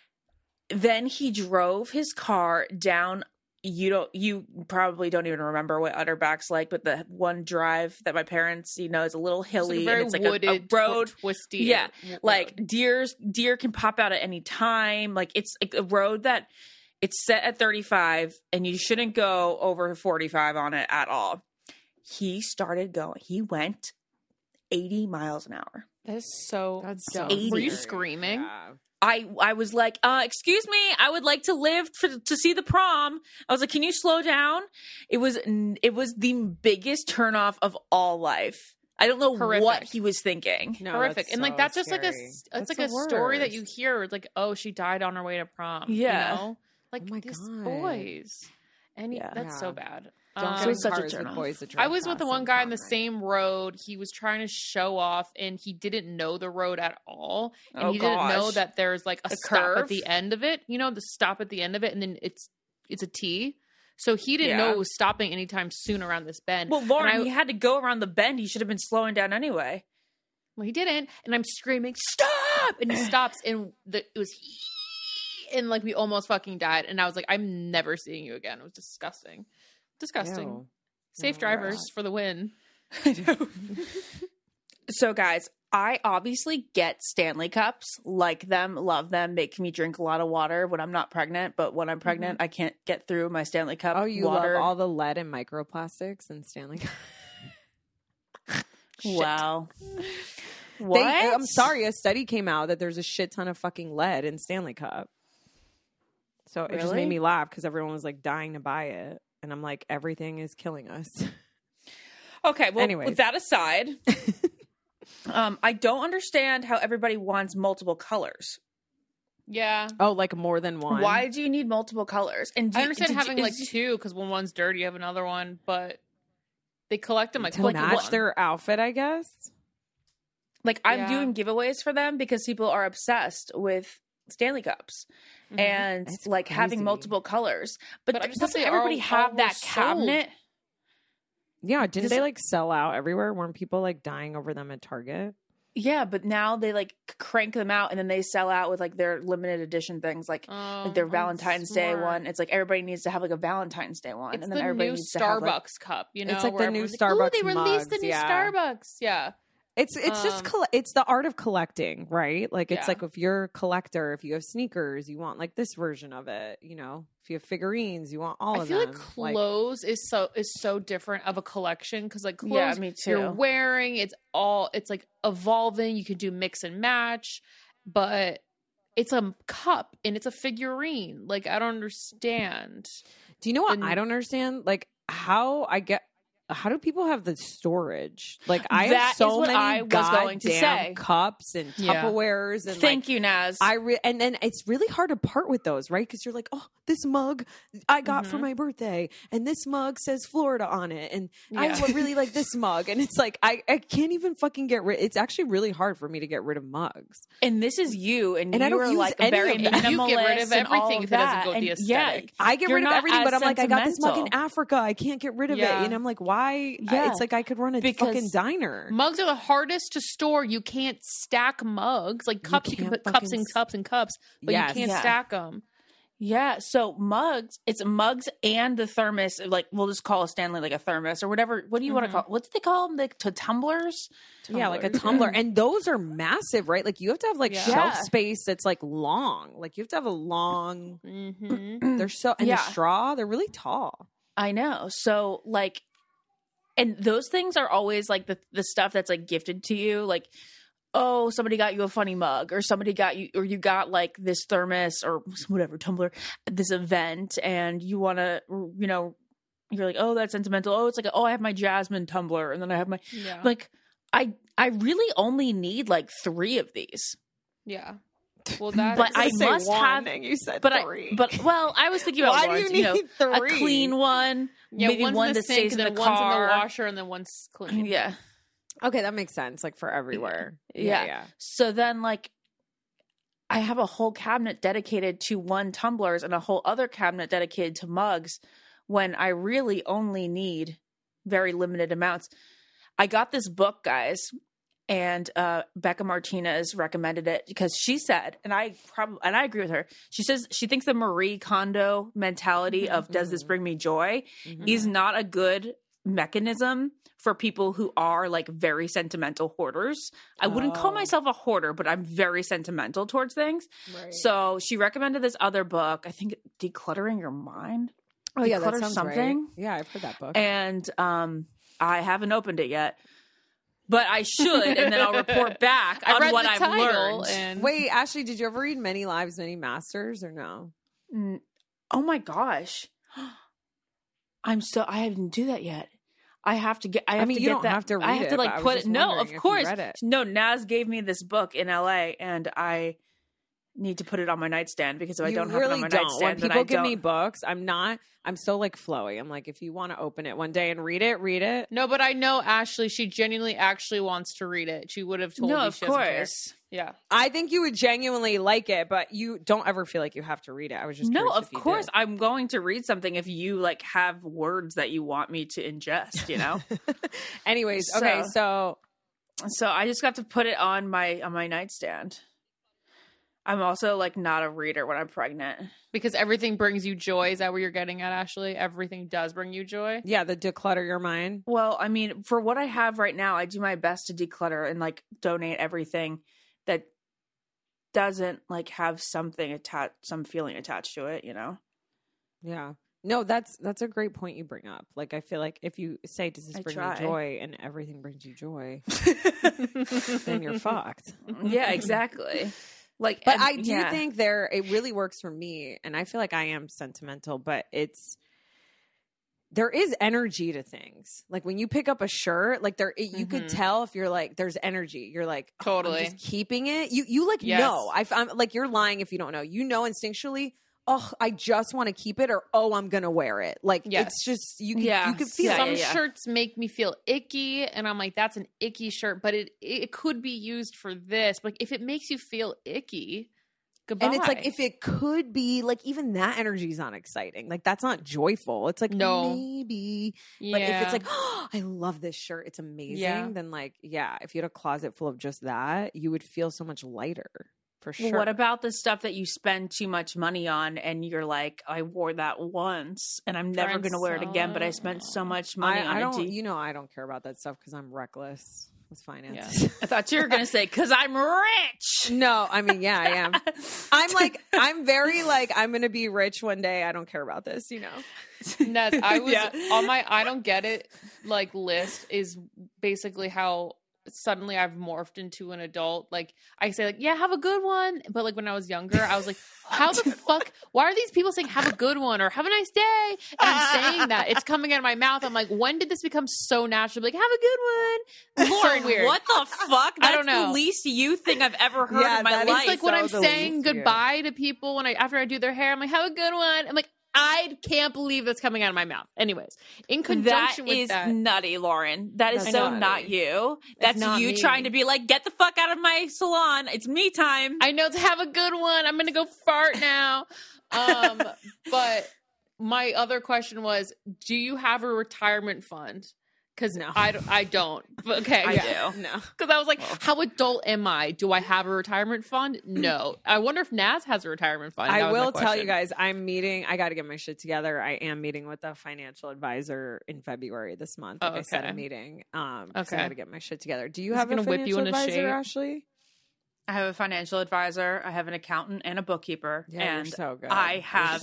then he drove his car down. You probably don't even remember what Utterback's like, but the one drive that my parents, is a little hilly, very and it's like wooded, a road, twisty. Yeah, like deer can pop out at any time. Like it's like a road that it's set at 35, and you shouldn't go over 45 on it at all. He started going. He went 80 miles an hour. That's so dumb. 80. Were you screaming? Yeah. I was like, excuse me, I would like to live to see the prom. I was like, can you slow down? It was the biggest turnoff of all life. I don't know what he was thinking. No, horrific. And like that's just scary. Like a story that you hear. It's like, oh, she died on her way to prom. Yeah. Like these boys. And that's so bad. Don't get such a turn off. I was with the one guy on the same road. He was trying to show off, and he didn't know the road at all. And he didn't know that there's like a stop at the end of it. The stop at the end of it, and then it's a T. So he didn't know it was stopping anytime soon around this bend. Well, Lauren, he had to go around the bend. He should have been slowing down anyway. Well, he didn't. And I'm screaming, stop! And he stops, and it was... And like we almost fucking died. And I was like, I'm never seeing you again. It was disgusting. Disgusting. Ew. Safe drivers for the win. So guys, I obviously get Stanley Cups, like them, love them, make me drink a lot of water when I'm not pregnant. But when I'm pregnant, I can't get through my Stanley Cup Oh, you water. love all the lead and microplastics and Stanley Cup. Wow. What? I'm sorry, a study came out that there's a shit ton of fucking lead in Stanley Cup. So it just Really? made me laugh because everyone was like dying to buy it. And I'm like, everything is killing us. Okay, well, Anyways. with that aside, I don't understand how everybody wants multiple colors. Yeah. Oh, like more than one? Why do you need multiple colors? And I understand having like two because when one's dirty, you have another one, but they collect them like To match their outfit, I guess. like I'm Yeah. doing giveaways for them because people are obsessed with Stanley Cups and It's like having crazy. multiple colors. But, But I just doesn't thought they everybody all have were that sold. cabinet? Yeah, didn't Does they it- like sell out everywhere? Weren't people like dying over them at Target? Yeah, but now they like crank them out and then they sell out with like their limited edition things like their Valentine's Day one. It's like everybody needs to have like a Valentine's Day one. It's and then the everybody new needs to have, Starbucks like, cup, you know? It's like where the new everyone's like, "Ooh, Starbucks they released the mugs, new yeah. Starbucks. Yeah. It's just it's the art of collecting, right? Like it's Yeah. like if you're a collector, if you have sneakers, you want like this version of it. You know, if you have figurines, you want all I of feel them. like clothes is so different of a collection because like clothes Yeah, me too. you're wearing, it's like evolving. You can do mix and match, but it's a cup and it's a figurine. Like I don't understand. Do you know what the- I don't understand? Like how do people have the storage? Like I That have is so what many I was going to goddamn say. cups and Yeah. Tupperwares and Thank you, Naz. and then it's really hard to part with those, right? Because you're like, oh, this mug I got for my birthday, and this mug says Florida on it, and I really like this mug, and it's like I can't even fucking get rid. It's actually really hard for me to get rid of mugs. and this is you, and And I you don't are use like any very of that. And you get rid minimalist of and all everything of if it doesn't that. go the And yeah, aesthetic. I get You're rid of not everything, as but I'm like, I got this mug in sentimental. Africa. I can't get rid of Yeah. it, and I'm like, why? Yeah. It's like I could run a Because fucking diner. Mugs are the hardest to store. You can't stack mugs. Like cups, you can can't put cups fucking and cups and cups, but Yes. you can't Yeah. stack them. Yeah, so mugs, it's mugs and the thermos, like we'll just call a Stanley like a thermos or whatever. What do you want to call what did they call them? Like to tumblers? Yeah, like a Tumblers, tumbler. And those are massive, right? Like you have to have like Yeah. shelf Yeah. space that's like long. Like you have to have a long Mm-hmm. they're so and Yeah. the straw, they're really tall. I know. So like and those things are always like the stuff that's like gifted to you, like oh, somebody got you a funny mug or somebody got you or you got like this thermos or whatever tumbler at this event and you want to you know you're like, "Oh, that's sentimental." Oh, it's like, "Oh, I have my Jasmine tumbler and then I have my Yeah. like I really only need like 3 of these. Yeah. Well, that's But I must have and you said but well, I was thinking about Why ones, do you need a 3? clean one, yeah, maybe one's one in the that sink, stays in and the then one's in car. the washer, and then one's clean. Yeah. Okay, that makes sense. Like for everywhere. Yeah. So then like I have a whole cabinet dedicated to one tumblers and a whole other cabinet dedicated to mugs when I really only need very limited amounts. I got this book, guys, and Becca Martinez recommended it because she said, and I agree with her. She says she thinks the Marie Kondo mentality of "does this bring me joy" is not a good mechanism for people who are like very sentimental hoarders. I wouldn't call myself a hoarder, but I'm very sentimental towards things. Right. So she recommended this other book. I think Decluttering Your Mind. Oh yeah, that Declutter sounds something. right. Yeah, I've heard that book. And I haven't opened it yet. But I should, and then I'll report back I on read what the I've title learned. and Wait, Ashley, did you ever read Many Lives, Many Masters or no? Oh my gosh. I didn't do that yet. I have to get. I mean, to you get don't that. have to I read have it, to but like I was put it. just No, wondering of if you course. read it. No, Naz gave me this book in LA, and I need to put it on my nightstand because if I You don't have it on really my don't. nightstand, When then people I give don't. me books, I'm so like flowy. I'm like, if you want to open it one day and read it, read it. no, but I know Ashley. She genuinely actually wants to read it. She would have told No, you. of She doesn't care. course. Yeah. I think you would genuinely like it, but you don't ever feel like you have to read it. I was just No, curious of if you course did. I'm going to read something if you like have words that you want me to ingest. You know. Anyways, okay, so So I just got to put it on my nightstand. I'm also like not a reader when I'm pregnant. Because everything brings you joy. Is that what you're getting at, Ashley? Everything does bring you joy? Yeah, the declutter your mind. Well, I mean, for what I have right now, I do my best to declutter and like donate everything that doesn't like have something attached, some feeling attached to it, you know? Yeah. No, that's a great point you bring up. Like, I feel like if you say, does this bring you joy, and everything brings you joy, then you're fucked. Yeah, exactly. Like, but I do think it really works for me, and I feel like I am sentimental, but there is energy to things. Like when you pick up a shirt, like you could tell if you're like, there's energy. You're like, totally I'm just keeping it. You like, know, I'm like, you're lying if you don't know, instinctually, oh, I just want to keep it, or, oh, I'm going to wear it. Like, it's just, you can feel Some shirts make me feel icky, and I'm like, that's an icky shirt, but it could be used for this. But like, if it makes you feel icky, goodbye. And it's like, if it could be, like, even that energy is not exciting. Like, that's not joyful. It's like, no, maybe. Yeah. But if it's like, oh, I love this shirt, it's amazing, then like, if you had a closet full of just that, you would feel so much lighter. For sure. What about the stuff that you spend too much money on and you're like, I wore that once and I'm never going to wear it again, but I spent so much money on it. I don't care about that stuff because I'm reckless with finances. Yeah. I thought you were going to say, because I'm rich. No, I mean, I am. I'm very like, I'm going to be rich one day. I don't care about this, you know. Ness, I was on my I don't get it like list is basically how suddenly I've morphed into an adult. Like I say like, yeah, have a good one. But like when I was younger, I was like, how the fuck, why are these people saying have a good one or have a nice day? And I'm saying that. It's coming out of my mouth. I'm like, when did this become so natural? Like, have a good one. Lauren, so weird. What the fuck? That's I don't know. The least you thing I've ever heard in my life. It's like when I'm saying goodbye to people after I do their hair, I'm like, have a good one. I'm like, I can't believe that's coming out of my mouth. Anyways, in conjunction with that. That is nutty, Lauren. That is so not you. That's not you me. Trying to be like, get the fuck out of my salon. It's me time. I know, to have a good one. I'm going to go fart now. But my other question was, do you have a retirement fund? Because no. I don't. Okay. I do. No. Because I was like, how adult am I? Do I have a retirement fund? No. I wonder if Naz has a retirement fund. I will tell you guys, I got to get my shit together. I am meeting with a financial advisor in February this month. Like I said, a meeting. I got to get my shit together. Do you have a financial advisor, Ashley? I have a financial advisor. I have an accountant and a bookkeeper. Yeah, and you're so good. I have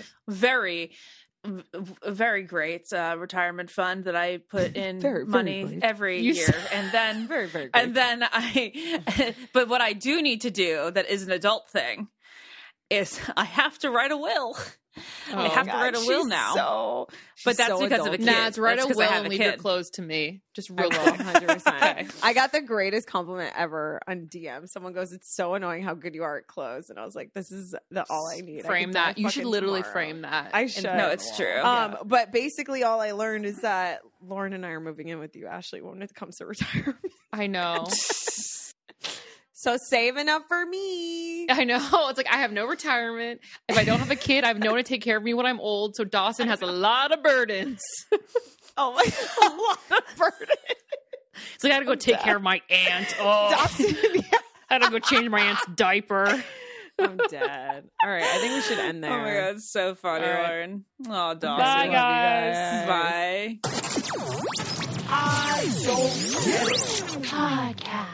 very great retirement fund that I put in money every year, and then very great. And then but what I do need to do that is an adult thing is I have to write a will. I have to write a will now. But that's because of a kid. Naz, write a will and leave your clothes to me. Just real low. 100%. Okay. I got the greatest compliment ever on DM. Someone goes, "It's so annoying how good you are at clothes," and I was like, "This is all I need." Frame that. You should literally frame that. I should. No, it's true. But basically, all I learned is that Lauren and I are moving in with you, Ashley, when it comes to retirement. I know. So save enough for me. I know. It's like I have no retirement. If I don't have a kid, I have no one to take care of me when I'm old. So Dawson has a lot of burdens. Oh my God, a lot of burdens. So I got to go take care of my aunt. Oh, Dawson, I got to go change my aunt's diaper. I'm dead. All right, I think we should end there. Oh my God, it's so funny, Lauren. Oh, Dawson. Bye, guys. Bye. I don't get it. Podcast.